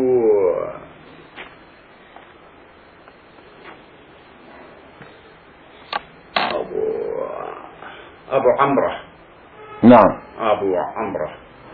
[SPEAKER 2] أبو أبو عمرة.
[SPEAKER 1] نعم.
[SPEAKER 2] أبو عمرة.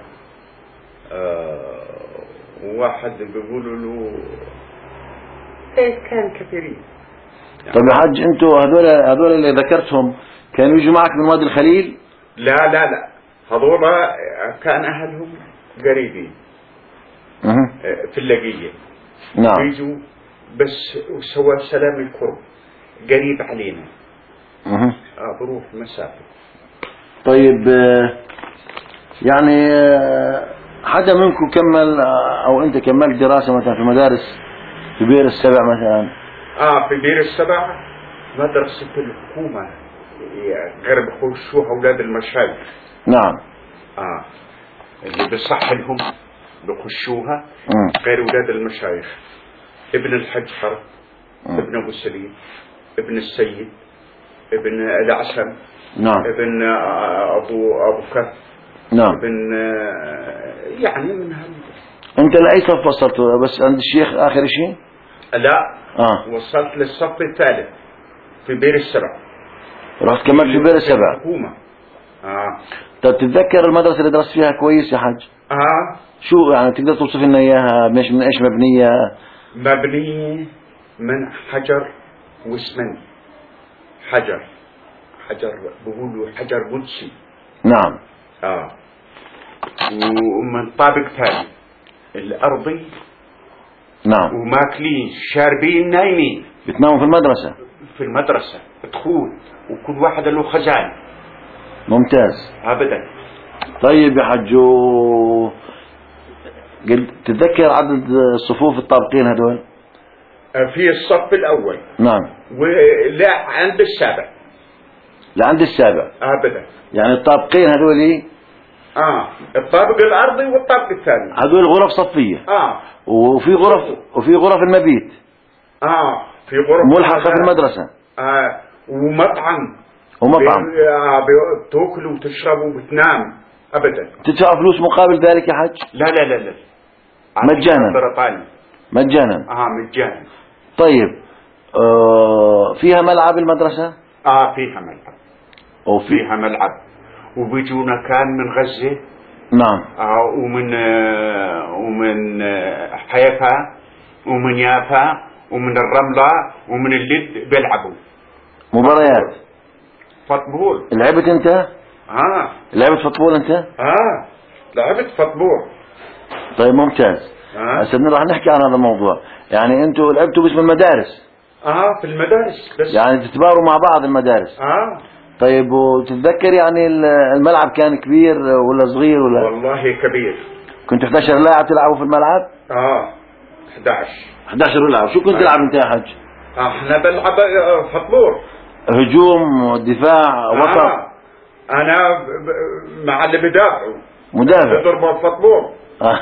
[SPEAKER 2] آه واحد بيقولوا له إيه كان كثيرين.
[SPEAKER 1] طيب يا حج انتوا هذول هذول اللي ذكرتهم كانوا يجوا معك من وادي الخليل؟
[SPEAKER 2] لا لا لا هذول كان أهلهم قريبين.
[SPEAKER 1] أه.
[SPEAKER 2] في اللقية.
[SPEAKER 1] نعم.
[SPEAKER 2] بيجوا بس سوى سلام القرب قريب علينا.
[SPEAKER 1] أه.
[SPEAKER 2] آه بروح مسافة.
[SPEAKER 1] طيب يعني حدا منكم كمل او انت كملت دراسة مثلا في مدارس في بير السبع مثلا؟
[SPEAKER 2] اه في بير السبع مدرسة الحكومة غير بخشوها اولاد المشايخ.
[SPEAKER 1] نعم.
[SPEAKER 2] اه اللي بصح لهم بخشوها
[SPEAKER 1] م.
[SPEAKER 2] غير اولاد المشايخ. ابن الحج حرب، ابن ابو سليم، ابن السيد، ابن العسم.
[SPEAKER 1] نعم.
[SPEAKER 2] ابن ابو ابو كف.
[SPEAKER 1] نعم.
[SPEAKER 2] ابن يعني من هذا.
[SPEAKER 1] انت لاي صف وصلت؟ بس عند الشيخ اخر شيء؟
[SPEAKER 2] لا
[SPEAKER 1] اه
[SPEAKER 2] وصلت للصف الثالث في في بير السبع.
[SPEAKER 1] رحت كملت في بير السبع.
[SPEAKER 2] الحكومة. اه.
[SPEAKER 1] طب تتذكر المدرسة اللي درست فيها كويس يا حاج؟
[SPEAKER 2] اه.
[SPEAKER 1] شو يعني تقدر توصف لنا اياها؟ مش من ايش مبنية؟
[SPEAKER 2] مبنية من حجر واسمنت. حجر حجر بقولوا حجر قدسي.
[SPEAKER 1] نعم.
[SPEAKER 2] اه. ومن طابق ثاني الأرضي.
[SPEAKER 1] نعم.
[SPEAKER 2] وماكلين شاربين نايمين.
[SPEAKER 1] بتناموا في المدرسة؟
[SPEAKER 2] في المدرسة دخول وكل واحد له خزان.
[SPEAKER 1] ممتاز.
[SPEAKER 2] أبدا.
[SPEAKER 1] طيب يا حجو، قلت تتذكر عدد الصفوف الطابقين هدول؟
[SPEAKER 2] في الصف الأول.
[SPEAKER 1] نعم.
[SPEAKER 2] ولا عند السابع.
[SPEAKER 1] لعند السابع.
[SPEAKER 2] أبدا.
[SPEAKER 1] يعني الطابقين هدول
[SPEAKER 2] اه الطابق الأرضي والطابق الثاني.
[SPEAKER 1] هدول غرف صفية.
[SPEAKER 2] اه.
[SPEAKER 1] وفي غرف وفي غرف المبيت.
[SPEAKER 2] اه في غرف
[SPEAKER 1] ملحقة في المدرسة.
[SPEAKER 2] اه ومطعم.
[SPEAKER 1] ومطعم.
[SPEAKER 2] بي... آه بتاكل وتشرب وبتنام. أبدا.
[SPEAKER 1] تدفع فلوس مقابل ذلك يا حج؟
[SPEAKER 2] لا لا لا لا.
[SPEAKER 1] مجانا.
[SPEAKER 2] بريطاني.
[SPEAKER 1] مجانا.
[SPEAKER 2] اه مجانا.
[SPEAKER 1] طيب آه فيها ملعب المدرسة؟
[SPEAKER 2] اه فيها ملعب.
[SPEAKER 1] أو في...
[SPEAKER 2] فيها ملعب. وبيجونا كان من غزة.
[SPEAKER 1] نعم.
[SPEAKER 2] آه ومن آه ومن آه حيفا ومن يافا ومن الرملة ومن اللد بيلعبوا
[SPEAKER 1] مباريات
[SPEAKER 2] فوتبول.
[SPEAKER 1] لعبت انت؟
[SPEAKER 2] اه
[SPEAKER 1] لعبت فوتبول انت؟
[SPEAKER 2] اه لعبت فوتبول.
[SPEAKER 1] طيب ممتاز.
[SPEAKER 2] اه
[SPEAKER 1] هسه راح نحكي عن هذا الموضوع. يعني انتوا لعبتوا باسم المدارس؟
[SPEAKER 2] اه في المدارس بس.
[SPEAKER 1] يعني تتباروا مع بعض المدارس؟
[SPEAKER 2] اه.
[SPEAKER 1] طيب وتتذكر يعني الملعب كان كبير ولا صغير ولا؟
[SPEAKER 2] والله كبير.
[SPEAKER 1] كنت إحدى عشر لاعب تلعبوا في الملعب؟
[SPEAKER 2] اه إحدى عشر.
[SPEAKER 1] إحدى عشر لاعب. شو كنت تلعب انت يا حج؟
[SPEAKER 2] احنا بنلعب فوتبول.
[SPEAKER 1] هجوم، دفاع، وسط؟
[SPEAKER 2] آه. انا ب... ب... مع اللي بدافعوا. مدافع. بضربوا فوتبول.
[SPEAKER 1] آه.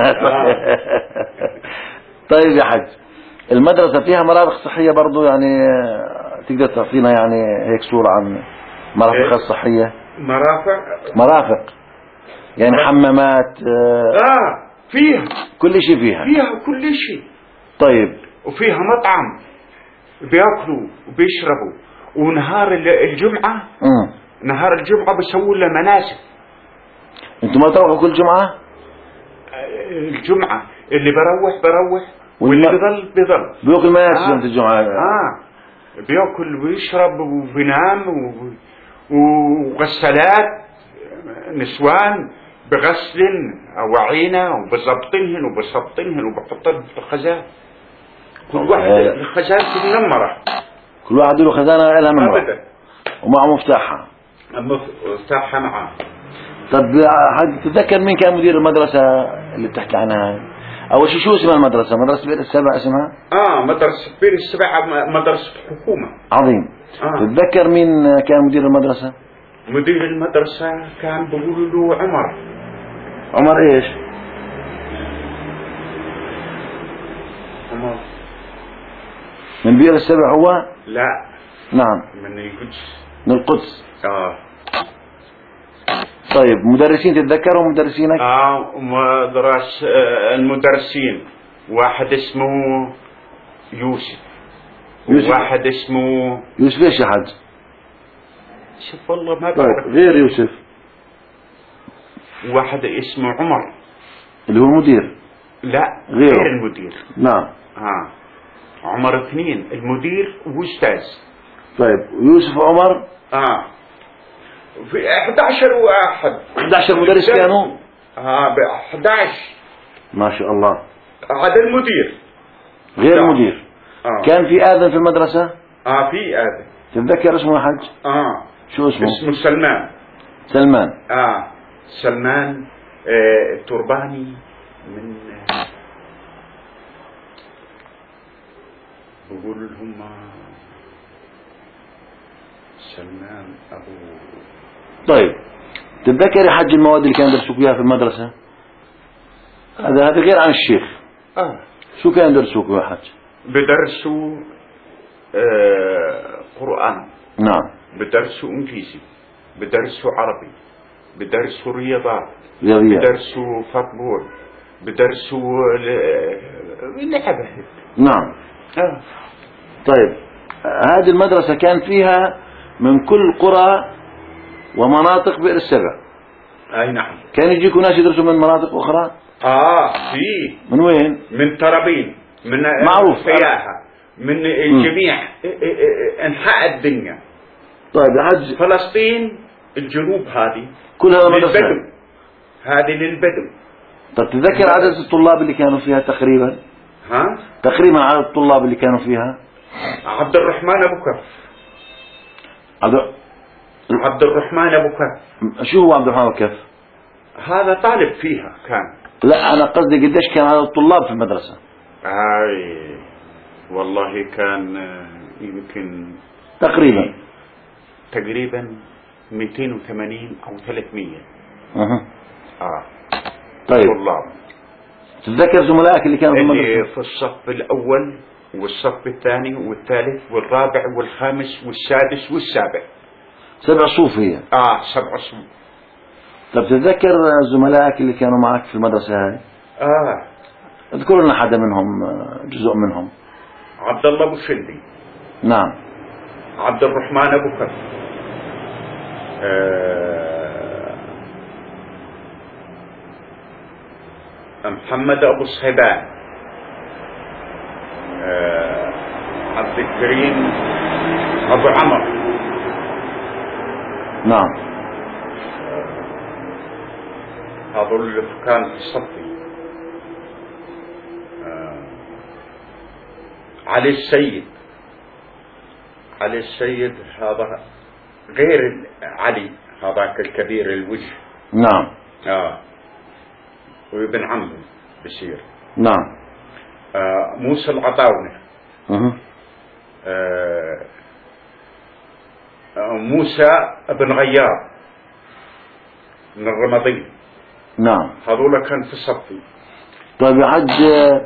[SPEAKER 1] طيب يا حج، المدرسة فيها مرافق صحية برضو؟ يعني تقدر تعطينا يعني هيك صورة عن مرافقها الصحية؟
[SPEAKER 2] مرافق.
[SPEAKER 1] مرافق يعني مرافق. حمامات. آه.
[SPEAKER 2] اه فيها
[SPEAKER 1] كل شيء فيها.
[SPEAKER 2] فيها كل شيء.
[SPEAKER 1] طيب.
[SPEAKER 2] وفيها مطعم بياكلوا وبيشربوا. ونهار الجمعة.
[SPEAKER 1] م.
[SPEAKER 2] نهار الجمعة بيسووا لنا مناسك.
[SPEAKER 1] انتم ما تروحوا كل جمعة؟
[SPEAKER 2] الجمعة اللي بروح بروح واللي بيضل بيضل.
[SPEAKER 1] بياكل مناسك يوم الجمعة.
[SPEAKER 2] اه بياكل ويشرب وبينام و... وغسالات نسوان بغسلن أواعينا وبظبطنهن وبصبطنهن وبحطن في الخزان. كل واحد الخزان منمرة.
[SPEAKER 1] كل واحد له خزانة لها نمرة.
[SPEAKER 2] أبدا.
[SPEAKER 1] ومعه مفتاحها.
[SPEAKER 2] مفتاحها معه.
[SPEAKER 1] طب حد تتذكر مين كان مدير المدرسة اللي بتحكي عنها؟ أول شيء شو اسم المدرسة؟ مدرسة بئر السبع اسمها؟
[SPEAKER 2] آه مدرسة بئر السبع مدرسة حكومة.
[SPEAKER 1] عظيم.
[SPEAKER 2] آه.
[SPEAKER 1] تتذكر مين كان مدير المدرسة؟
[SPEAKER 2] مدير المدرسة كان بيقولوا له عمر.
[SPEAKER 1] عمر إيش؟
[SPEAKER 2] عمر
[SPEAKER 1] من بئر السبع هو؟
[SPEAKER 2] لا.
[SPEAKER 1] نعم.
[SPEAKER 2] من القدس.
[SPEAKER 1] من القدس.
[SPEAKER 2] آه.
[SPEAKER 1] طيب مدرسين تتذكرهم مدرسينك؟
[SPEAKER 2] اه مدرس آه المدرسين واحد اسمه يوسف. يوسف. واحد اسمه
[SPEAKER 1] يوسف ايش يا حاج؟
[SPEAKER 2] شوف والله ما بعرف.
[SPEAKER 1] طيب غير يوسف.
[SPEAKER 2] واحد اسمه عمر
[SPEAKER 1] اللي هو المدير.
[SPEAKER 2] لا
[SPEAKER 1] غيره.
[SPEAKER 2] غير المدير.
[SPEAKER 1] نعم.
[SPEAKER 2] اه عمر اثنين المدير واستاذ.
[SPEAKER 1] طيب يوسف وعمر.
[SPEAKER 2] اه في احد عشر واحد.
[SPEAKER 1] احد عشر مدرس كانوا؟
[SPEAKER 2] اه ب احد عشر.
[SPEAKER 1] ما شاء الله.
[SPEAKER 2] هذا المدير.
[SPEAKER 1] غير المدير.
[SPEAKER 2] آه.
[SPEAKER 1] كان في آذن في المدرسة؟
[SPEAKER 2] اه في آذن.
[SPEAKER 1] تتذكر اسمه يا حج؟
[SPEAKER 2] اه
[SPEAKER 1] شو اسمه؟
[SPEAKER 2] اسمه سلمان.
[SPEAKER 1] سلمان.
[SPEAKER 2] اه سلمان آه ترباني من آه بقول لهم سلمان ابو.
[SPEAKER 1] طيب تتذكر يا حج المواد اللي كانوا يدرسوك اياها في المدرسة؟ هذا هذا غير عن الشيخ.
[SPEAKER 2] اه
[SPEAKER 1] شو كانوا يدرسوك يا حج؟
[SPEAKER 2] بدرسوا آه قرآن.
[SPEAKER 1] نعم.
[SPEAKER 2] بدرسوا انجليزي. بدرسوا عربي. بدرسوا رياضات.
[SPEAKER 1] رياضيات.
[SPEAKER 2] بدرسوا فوتبول. بدرسوا لعبة.
[SPEAKER 1] نعم.
[SPEAKER 2] آه.
[SPEAKER 1] طيب هذه المدرسة كان فيها من كل قرى ومناطق بئر السبع.
[SPEAKER 2] اي نعم.
[SPEAKER 1] كان يجيكم ناس يدرسوا من مناطق أخرى؟
[SPEAKER 2] اه في.
[SPEAKER 1] من وين؟
[SPEAKER 2] من ترابين، من
[SPEAKER 1] معروف
[SPEAKER 2] سياحة، من جميع انحاء الدنيا.
[SPEAKER 1] طيب يا حج،
[SPEAKER 2] فلسطين الجنوب هذه
[SPEAKER 1] كلها مدرسة
[SPEAKER 2] للبدو، هذه للبدو.
[SPEAKER 1] طب تتذكر عدد الطلاب اللي كانوا فيها تقريبا؟
[SPEAKER 2] ها؟
[SPEAKER 1] تقريبا عدد الطلاب اللي كانوا فيها؟
[SPEAKER 2] عبد الرحمن ابو كف.
[SPEAKER 1] عبد
[SPEAKER 2] عبد الرحمن ابو كف.
[SPEAKER 1] شو هو عبد الرحمن ابو كف؟
[SPEAKER 2] هذا طالب فيها كان.
[SPEAKER 1] لا أنا قصدي قديش كان عدد الطلاب في المدرسة؟
[SPEAKER 2] اي والله كان يمكن
[SPEAKER 1] تقريبا
[SPEAKER 2] تقريبا مئتين وثمانين او ثلاثمئة.
[SPEAKER 1] أه.
[SPEAKER 2] اه
[SPEAKER 1] طيب
[SPEAKER 2] طلاب.
[SPEAKER 1] تتذكر زملائك اللي كانوا في
[SPEAKER 2] اللي
[SPEAKER 1] المدرسة؟
[SPEAKER 2] في الصف الأول والصف الثاني والثالث والرابع والخامس والسادس والسابع.
[SPEAKER 1] سبع صفوف هي.
[SPEAKER 2] اه سبع صفوف.
[SPEAKER 1] طب تتذكر زملائك اللي كانوا معك في المدرسة هاي؟
[SPEAKER 2] اه
[SPEAKER 1] اذكر لنا حدا منهم، جزء منهم.
[SPEAKER 2] عبد الله ابو شندي.
[SPEAKER 1] نعم.
[SPEAKER 2] عبد الرحمن ابو كف. آه محمد ابو صهيبان. آه عبد الكريم ابو عمر.
[SPEAKER 1] نعم.
[SPEAKER 2] هذول اللي كان في صفي. آه علي السيد. علي السيد هذا غير علي هذاك الكبير الوجه.
[SPEAKER 1] نعم.
[SPEAKER 2] اه وابن عمه بشير.
[SPEAKER 1] نعم.
[SPEAKER 2] آه موسى العطاونة.
[SPEAKER 1] أه.
[SPEAKER 2] آه موسى بن غيار من الرمضين.
[SPEAKER 1] نعم.
[SPEAKER 2] هذول كان في صفي.
[SPEAKER 1] طيب يا حج،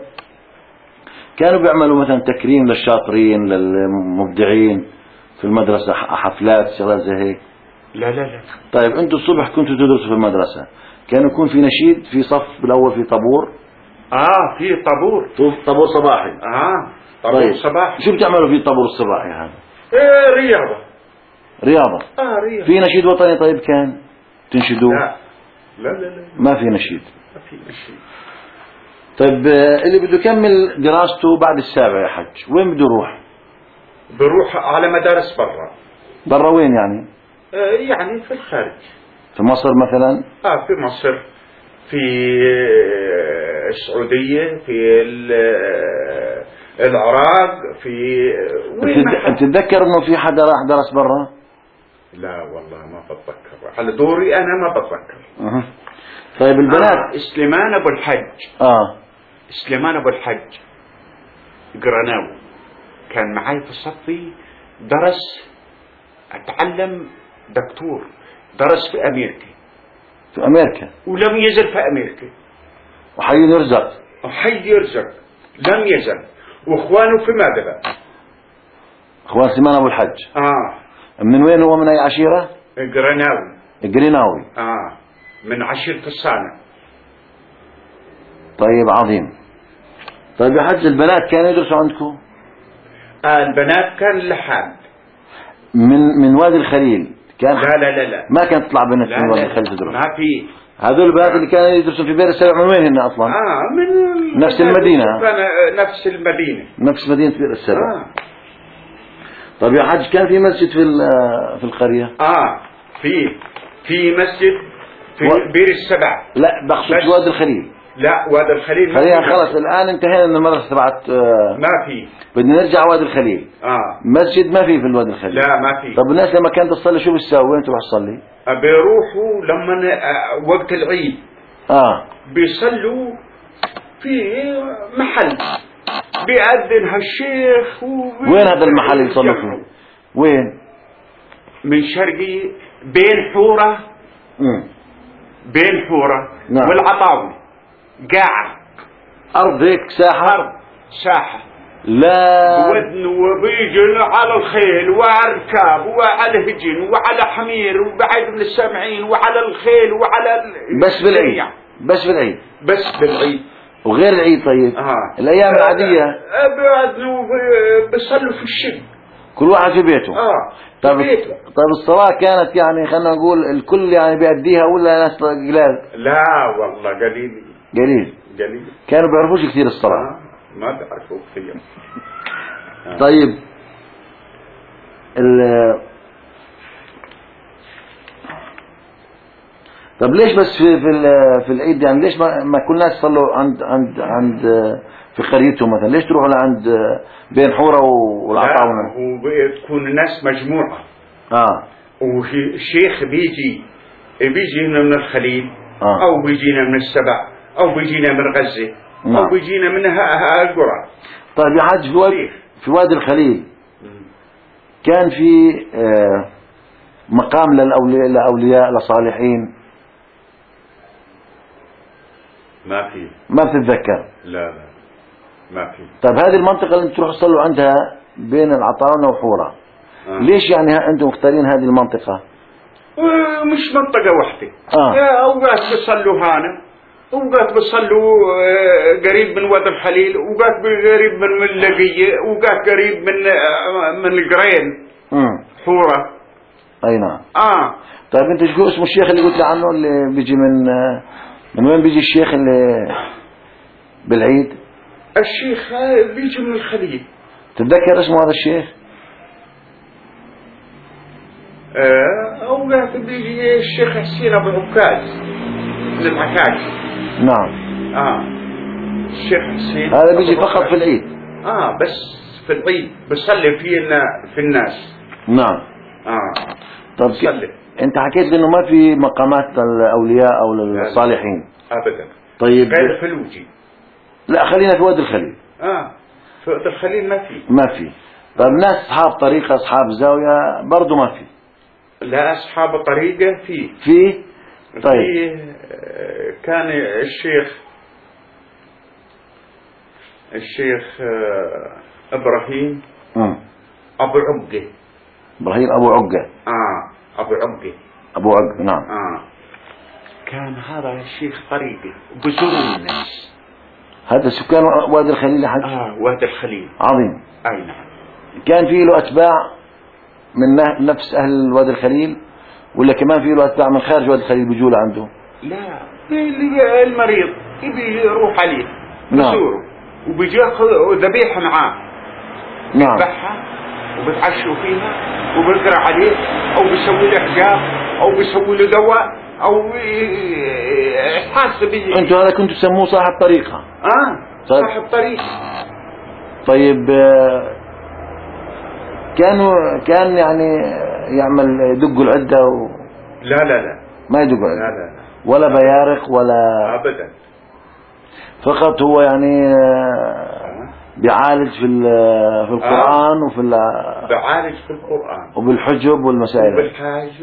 [SPEAKER 1] كانوا بيعملوا مثلا تكريم للشاطرين للمبدعين في المدرسة، حفلات شغلات زي هيك؟
[SPEAKER 2] لا لا لا.
[SPEAKER 1] طيب انتوا الصبح كنتوا تدرسوا في المدرسة، كان يكون في نشيد في صف بالاول في طابور؟
[SPEAKER 2] اه في طابور.
[SPEAKER 1] طابور صباحي.
[SPEAKER 2] اه طابور
[SPEAKER 1] طيب.
[SPEAKER 2] صباحي.
[SPEAKER 1] شو بتعملوا في الطابور الصباحي هذا؟
[SPEAKER 2] ايه رياضة.
[SPEAKER 1] رياضة.
[SPEAKER 2] اه رياضة.
[SPEAKER 1] في نشيد وطني طيب كان تنشدوه؟
[SPEAKER 2] لا لا لا لا.
[SPEAKER 1] ما في نشيد.
[SPEAKER 2] ما في نشيد.
[SPEAKER 1] طيب اللي بده يكمل دراسته بعد السابع يا حج وين بده يروح؟
[SPEAKER 2] بروح على مدارس برا.
[SPEAKER 1] برا وين يعني؟
[SPEAKER 2] آه يعني في الخارج.
[SPEAKER 1] في مصر مثلا؟
[SPEAKER 2] اه في مصر، في السعودية، في العراق، في وين ما
[SPEAKER 1] بتتذكر انه في حدا راح درس برا؟
[SPEAKER 2] لا والله ما بتذكر، على دوري انا ما بتذكر.
[SPEAKER 1] أه. طيب البنات؟
[SPEAKER 2] آه سليمان ابو الحج.
[SPEAKER 1] اه
[SPEAKER 2] سليمان ابو الحج قرناوي كان معي في صفي، درس اتعلم دكتور، درس في امريكا.
[SPEAKER 1] في امريكا؟
[SPEAKER 2] ولم يزل في امريكا.
[SPEAKER 1] وحي يرزق.
[SPEAKER 2] وحي يرزق لم يزل. واخوانه في ماذا؟
[SPEAKER 1] اخوان سليمان ابو الحج.
[SPEAKER 2] اه
[SPEAKER 1] من وين هو؟ من اي عشيرة؟
[SPEAKER 2] قرناوي.
[SPEAKER 1] قرناوي.
[SPEAKER 2] اه من عشيرة الصانع.
[SPEAKER 1] طيب عظيم. طيب يا حج البنات كانوا يدرسوا عندكم؟
[SPEAKER 2] آه البنات كان لحاد
[SPEAKER 1] من من وادي الخليل كان؟
[SPEAKER 2] لا لا لا لا
[SPEAKER 1] ما كانت تطلع بنت
[SPEAKER 2] لا
[SPEAKER 1] من وادي
[SPEAKER 2] لا
[SPEAKER 1] الخليل تدرس؟
[SPEAKER 2] ما في.
[SPEAKER 1] هذول البنات اللي كانوا يدرسوا في بئر السبع من وين هن اصلا؟
[SPEAKER 2] اه من
[SPEAKER 1] نفس المدينة.
[SPEAKER 2] نفس المدينة.
[SPEAKER 1] نفس مدينة بئر السبع.
[SPEAKER 2] آه.
[SPEAKER 1] طيب يا حج كان في مسجد في في القرية؟
[SPEAKER 2] اه في في مسجد في
[SPEAKER 1] و...
[SPEAKER 2] بئر السبع.
[SPEAKER 1] لا بقصد في وادي الخليل.
[SPEAKER 2] لا وادي الخليل
[SPEAKER 1] خلينا خلص الآن انتهينا من المدرسة تبعت. آه
[SPEAKER 2] ما في.
[SPEAKER 1] بدنا نرجع وادي الخليل.
[SPEAKER 2] اه
[SPEAKER 1] مسجد ما في في الوادي الخليل.
[SPEAKER 2] لا ما في.
[SPEAKER 1] طب الناس لما كانت تصلي شو بتساوي؟ وين تروح تصلي؟
[SPEAKER 2] بيروحوا لما آه وقت العيد.
[SPEAKER 1] اه
[SPEAKER 2] بيصلوا في محل بيأذن هالشيخ.
[SPEAKER 1] وين هذا المحل اللي يصلوا فيه؟ وين؟
[SPEAKER 2] من شرقي بين حورة.
[SPEAKER 1] مم.
[SPEAKER 2] بين حورة.
[SPEAKER 1] نعم.
[SPEAKER 2] والعطاوي قاعة
[SPEAKER 1] أرض هيك ساحة؟
[SPEAKER 2] أرض ساحة.
[SPEAKER 1] لا
[SPEAKER 2] ودن وبيجن على الخيل وعلى الركاب وعلى الهجن وعلى حمير وبعد من السامعين وعلى الخيل وعلى ال...
[SPEAKER 1] بس بالعيد. بس بالعيد.
[SPEAKER 2] بس بالعيد.
[SPEAKER 1] وغير العيد طيب؟
[SPEAKER 2] آه.
[SPEAKER 1] الأيام العادية
[SPEAKER 2] بعد بيصلوا في الشق.
[SPEAKER 1] كل واحد في بيته.
[SPEAKER 2] اه
[SPEAKER 1] طيب
[SPEAKER 2] في بيته.
[SPEAKER 1] طيب الصلاة كانت يعني خلينا نقول الكل يعني بيأديها ولا ناس قلال؟
[SPEAKER 2] لا والله قليل
[SPEAKER 1] قليل.
[SPEAKER 2] قليل.
[SPEAKER 1] كانوا بيعرفوش كثير الصلاة.
[SPEAKER 2] آه ما بيعرفوا كثير. آه.
[SPEAKER 1] طيب ال طب ليش بس في في في العيد يعني ليش ما, ما كل الناس يصلوا عند عند عند في قريتهم مثلا؟ ليش تروحوا لعند بين حورة والعطاونة؟
[SPEAKER 2] لا هو بتكون الناس مجموعة.
[SPEAKER 1] اه
[SPEAKER 2] وشيخ بيجي بيجينا من الخليل.
[SPEAKER 1] آه.
[SPEAKER 2] او بيجينا من السبع او بيجينا من غزة.
[SPEAKER 1] نعم.
[SPEAKER 2] او بيجينا من هالقرى.
[SPEAKER 1] طيب يا حاج في وادي في وادي الخليل كان في آه مقام للأولياء لأولياء لصالحين؟
[SPEAKER 2] ما في.
[SPEAKER 1] ما بتتذكر؟
[SPEAKER 2] لا لا ما في.
[SPEAKER 1] طيب هذه المنطقة اللي تروحوا تصلوا عندها بين العطاونة وحورة
[SPEAKER 2] آه.
[SPEAKER 1] ليش يعني أنتم مختارين هذه المنطقة؟
[SPEAKER 2] آه مش منطقة واحدة.
[SPEAKER 1] آه.
[SPEAKER 2] أوقات بيصلوا هنا أوقات بيصلوا آه قريب من وادي الخليل أوقات قريب من اللقية أوقات قريب من آه من القرين.
[SPEAKER 1] امم
[SPEAKER 2] حورة.
[SPEAKER 1] أي نعم.
[SPEAKER 2] آه.
[SPEAKER 1] طيب أنت شو اسمه الشيخ اللي قلت لي عنه اللي بيجي من من وين بيجي الشيخ اللي بالعيد؟
[SPEAKER 2] الشيخ بيجي من الخليل.
[SPEAKER 1] تتذكر اسمه هذا الشيخ؟
[SPEAKER 2] آه أوقات بيجي الشيخ حسين أبو عكاز من العكاز.
[SPEAKER 1] نعم.
[SPEAKER 2] آه الشيخ حسين
[SPEAKER 1] هذا بيجي فقط في العيد.
[SPEAKER 2] آه بس في العيد بصلي فينا في الناس.
[SPEAKER 1] نعم.
[SPEAKER 2] آه
[SPEAKER 1] طب
[SPEAKER 2] بصلي.
[SPEAKER 1] أنت حكيت إنه ما في مقامات للأولياء أو للصالحين.
[SPEAKER 2] أبدا.
[SPEAKER 1] طيب
[SPEAKER 2] غير فلوجي.
[SPEAKER 1] لا خلينا في وادي الخليل.
[SPEAKER 2] آه في وادي الخليل ما في.
[SPEAKER 1] ما في. طيب ناس أصحاب طريقة أصحاب زاوية برضو ما في.
[SPEAKER 2] لا أصحاب طريقة في.
[SPEAKER 1] في. طيب.
[SPEAKER 2] في كان الشيخ الشيخ إبراهيم
[SPEAKER 1] م.
[SPEAKER 2] أبو عقة.
[SPEAKER 1] إبراهيم أبو عقة.
[SPEAKER 2] آه أبو عقة.
[SPEAKER 1] أبو عقة نعم.
[SPEAKER 2] آه كان هذا الشيخ طريقة بزور الناس.
[SPEAKER 1] هذا سكان وادي الخليل يا حج؟
[SPEAKER 2] آه وادي الخليل.
[SPEAKER 1] عظيم.
[SPEAKER 2] أي نعم.
[SPEAKER 1] كان في له أتباع من نفس أهل وادي الخليل ولا كمان في له أتباع من خارج وادي الخليل بيجوا عنده؟
[SPEAKER 2] لا المريض يبي يروح عليه بزوره.
[SPEAKER 1] نعم.
[SPEAKER 2] وبيجي ياخذ ذبيحة معاه.
[SPEAKER 1] نعم.
[SPEAKER 2] يذبحها وبتعشوا فيها وبيقرأ عليه أو بيسوي له حجاب أو بيسوي له دواء أو حاسب.
[SPEAKER 1] أنتوا هذا كنتوا تسموه صاحب طريقة؟
[SPEAKER 2] آه
[SPEAKER 1] طيب.
[SPEAKER 2] صاحب طريق.
[SPEAKER 1] طيب كانوا كان يعني يعمل يدق العدة و...
[SPEAKER 2] لا لا لا
[SPEAKER 1] ما يدق العدة.
[SPEAKER 2] لا لا
[SPEAKER 1] ولا بيارق ولا
[SPEAKER 2] أبدا.
[SPEAKER 1] فقط هو يعني بيعالج في في القرآن وفي
[SPEAKER 2] بيعالج في القرآن
[SPEAKER 1] وبالحجب والمسائل
[SPEAKER 2] وبالحاجب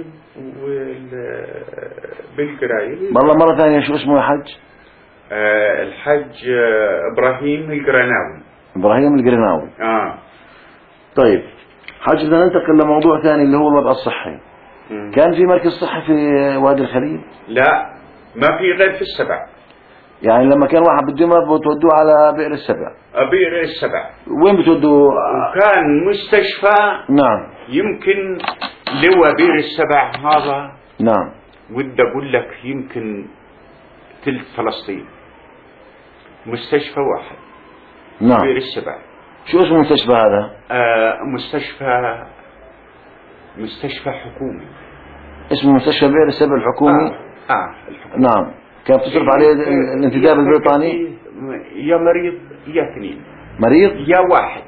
[SPEAKER 2] وبالقراية.
[SPEAKER 1] والله مرة ثانية شو اسمه يا حج؟
[SPEAKER 2] آه الحج إبراهيم القرناوي.
[SPEAKER 1] إبراهيم القرناوي.
[SPEAKER 2] آه.
[SPEAKER 1] طيب حج بدنا ننتقل لموضوع ثاني اللي هو الوضع الصحي. م. كان في مركز صحي في وادي الخليل؟
[SPEAKER 2] لا ما في غير في السبع.
[SPEAKER 1] يعني لما كان واحد بده يمرض بتودوه على بئر السبع.
[SPEAKER 2] بئر السبع.
[SPEAKER 1] وين بتودوه؟
[SPEAKER 2] وكان مستشفى.
[SPEAKER 1] نعم.
[SPEAKER 2] يمكن لواء بئر السبع هذا.
[SPEAKER 1] نعم.
[SPEAKER 2] ودي اقول لك يمكن ثلث فلسطين. مستشفى واحد.
[SPEAKER 1] نعم.
[SPEAKER 2] بئر السبع.
[SPEAKER 1] شو اسم المستشفى هذا؟
[SPEAKER 2] آه مستشفى مستشفى حكومي.
[SPEAKER 1] اسمه مستشفى بئر السبع الحكومي.
[SPEAKER 2] اه, آه الحكومي.
[SPEAKER 1] نعم. كان تصرف عليه الانتداب البريطاني؟
[SPEAKER 2] يا مريض يا اثنين.
[SPEAKER 1] مريض؟
[SPEAKER 2] يا واحد.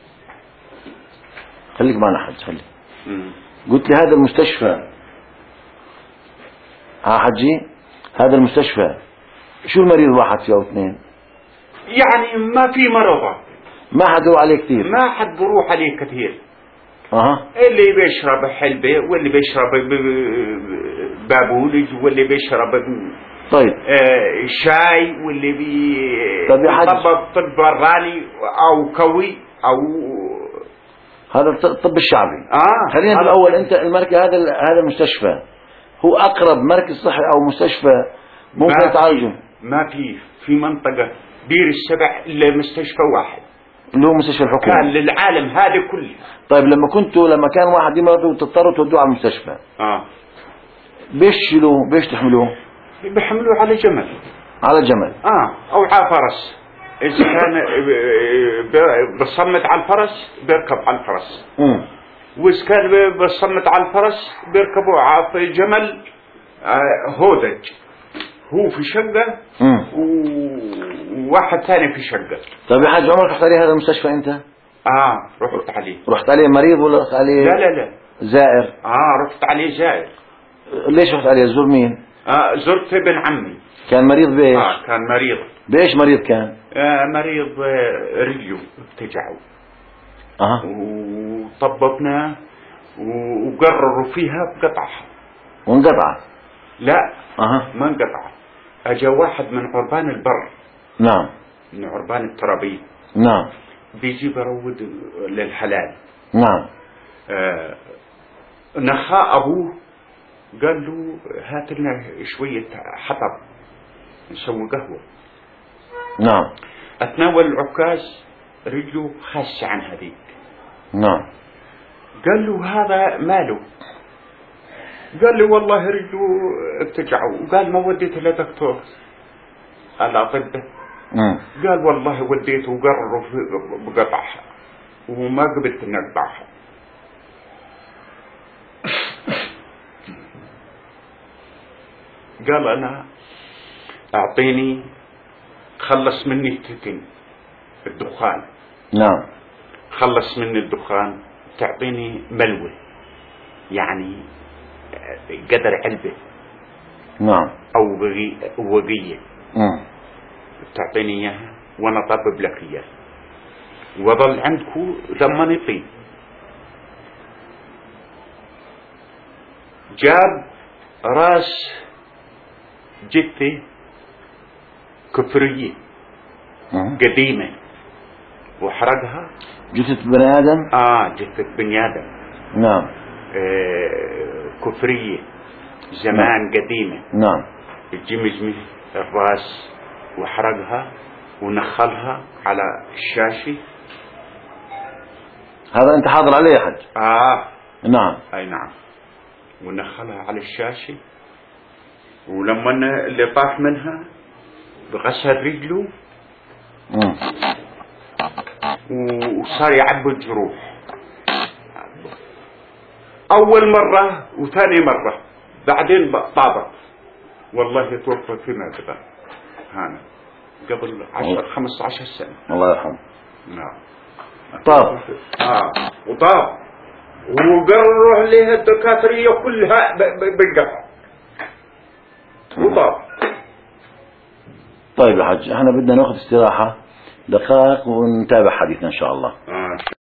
[SPEAKER 1] خليك معنا حج خليك. مم. قلت لي هذا المستشفى ها حجي هذا المستشفى شو المريض واحد فيه او اثنين؟
[SPEAKER 2] يعني ما في مرضى.
[SPEAKER 1] ما حد يروح عليه كثير.
[SPEAKER 2] ما حد بروح عليه كثير.
[SPEAKER 1] اها.
[SPEAKER 2] اللي بيشرب حلبة واللي بيشرب بابولج واللي بيشرب
[SPEAKER 1] طيب
[SPEAKER 2] آه شاي واللي بي
[SPEAKER 1] طب يا حج
[SPEAKER 2] طب طب براني او كوي او
[SPEAKER 1] هذا الطب الشعبي.
[SPEAKER 2] اه
[SPEAKER 1] خلينا في الاول انت المركز هذا هذا المستشفى هو اقرب مركز صحي او مستشفى ممكن تعالجه؟
[SPEAKER 2] ما في في منطقة بئر السبع الا مستشفى واحد.
[SPEAKER 1] اللي هو مستشفى الحكومة
[SPEAKER 2] كان للعالم هذا كله.
[SPEAKER 1] طيب لما كنتوا لما كان واحد يمرض وتضطروا تودوه على المستشفى
[SPEAKER 2] اه
[SPEAKER 1] بيش شيلوه بيش تحملوه؟
[SPEAKER 2] بيحملوه على جمل.
[SPEAKER 1] على جمل.
[SPEAKER 2] اه او على فرس، اذا كان بصمت على الفرس بيركب على الفرس.
[SPEAKER 1] امم
[SPEAKER 2] واذا كان بصمت على الفرس بيركبوا على جمل آه هودج، هو في شقة
[SPEAKER 1] امم
[SPEAKER 2] وواحد ثاني في شقة.
[SPEAKER 1] طيب يا حاج عمرك رحت عليه هذا المستشفى انت؟
[SPEAKER 2] اه رحت عليه.
[SPEAKER 1] رحت عليه مريض ولا رحت عليه؟
[SPEAKER 2] لا لا لا
[SPEAKER 1] زائر.
[SPEAKER 2] اه رحت عليه زائر.
[SPEAKER 1] ليش رحت عليه زور مين؟
[SPEAKER 2] آه زرت ابن عمي.
[SPEAKER 1] كان مريض بايش؟
[SPEAKER 2] اه كان مريض.
[SPEAKER 1] بايش مريض كان؟
[SPEAKER 2] آه مريض آه رجله ابتجعوا.
[SPEAKER 1] اها
[SPEAKER 2] وطببناه وقرروا فيها بقطعها.
[SPEAKER 1] وانقطع؟
[SPEAKER 2] لا
[SPEAKER 1] اها
[SPEAKER 2] ما انقطع. اجا واحد من عربان البر.
[SPEAKER 1] نعم.
[SPEAKER 2] من عربان الترابيه.
[SPEAKER 1] نعم.
[SPEAKER 2] بيجي برود للحلال.
[SPEAKER 1] نعم.
[SPEAKER 2] آه نخاء ابوه قال له هات لنا شويه حطب نسوي قهوه.
[SPEAKER 1] نعم.
[SPEAKER 2] اتناول العكاز رجله خاصه عن هذيك.
[SPEAKER 1] نعم.
[SPEAKER 2] قال له هذا ماله؟ قال لي والله رجله ابتجعوا. وقال ما وديته لدكتور الأطباء؟ قال والله وديته وقرروا بقطعها وما قبلت نقطعها. قال أنا أعطيني خلص مني التتن الدخان.
[SPEAKER 1] نعم.
[SPEAKER 2] خلص مني الدخان تعطيني ملوى يعني قدر علبة.
[SPEAKER 1] نعم.
[SPEAKER 2] أو بغي وقية.
[SPEAKER 1] مم.
[SPEAKER 2] تعطيني إياها وأنا طبب لك إياها وظل عندكو لما نطيب. جاب راس جثة كفرية
[SPEAKER 1] مم.
[SPEAKER 2] قديمة وحرقها.
[SPEAKER 1] جثة بني آدم؟
[SPEAKER 2] آه جثة بني آدم.
[SPEAKER 1] نعم.
[SPEAKER 2] آه كفرية زمان. نعم. قديمة.
[SPEAKER 1] نعم.
[SPEAKER 2] الجمجمة الراس وحرقها ونخلها على الشاشة.
[SPEAKER 1] هذا أنت حاضر عليه يا حج؟
[SPEAKER 2] آه
[SPEAKER 1] نعم.
[SPEAKER 2] أي نعم. ونخلها على الشاشة ولما اللي طاح منها بغسل رجله
[SPEAKER 1] مم.
[SPEAKER 2] وصار يعبي الجروح. أول مرة وثاني مرة بعدين طابت. والله توفى في مادبا هانا قبل عشر خمسة عشر سنة.
[SPEAKER 1] الله يرحمه.
[SPEAKER 2] نعم.
[SPEAKER 1] طاب.
[SPEAKER 2] آه وطاب وقرروا عليها الدكاترية كلها بالقطع وطاب.
[SPEAKER 1] طيب يا حج احنا بدنا ناخذ استراحة دقائق ونتابع حديثنا ان شاء الله.
[SPEAKER 2] آه.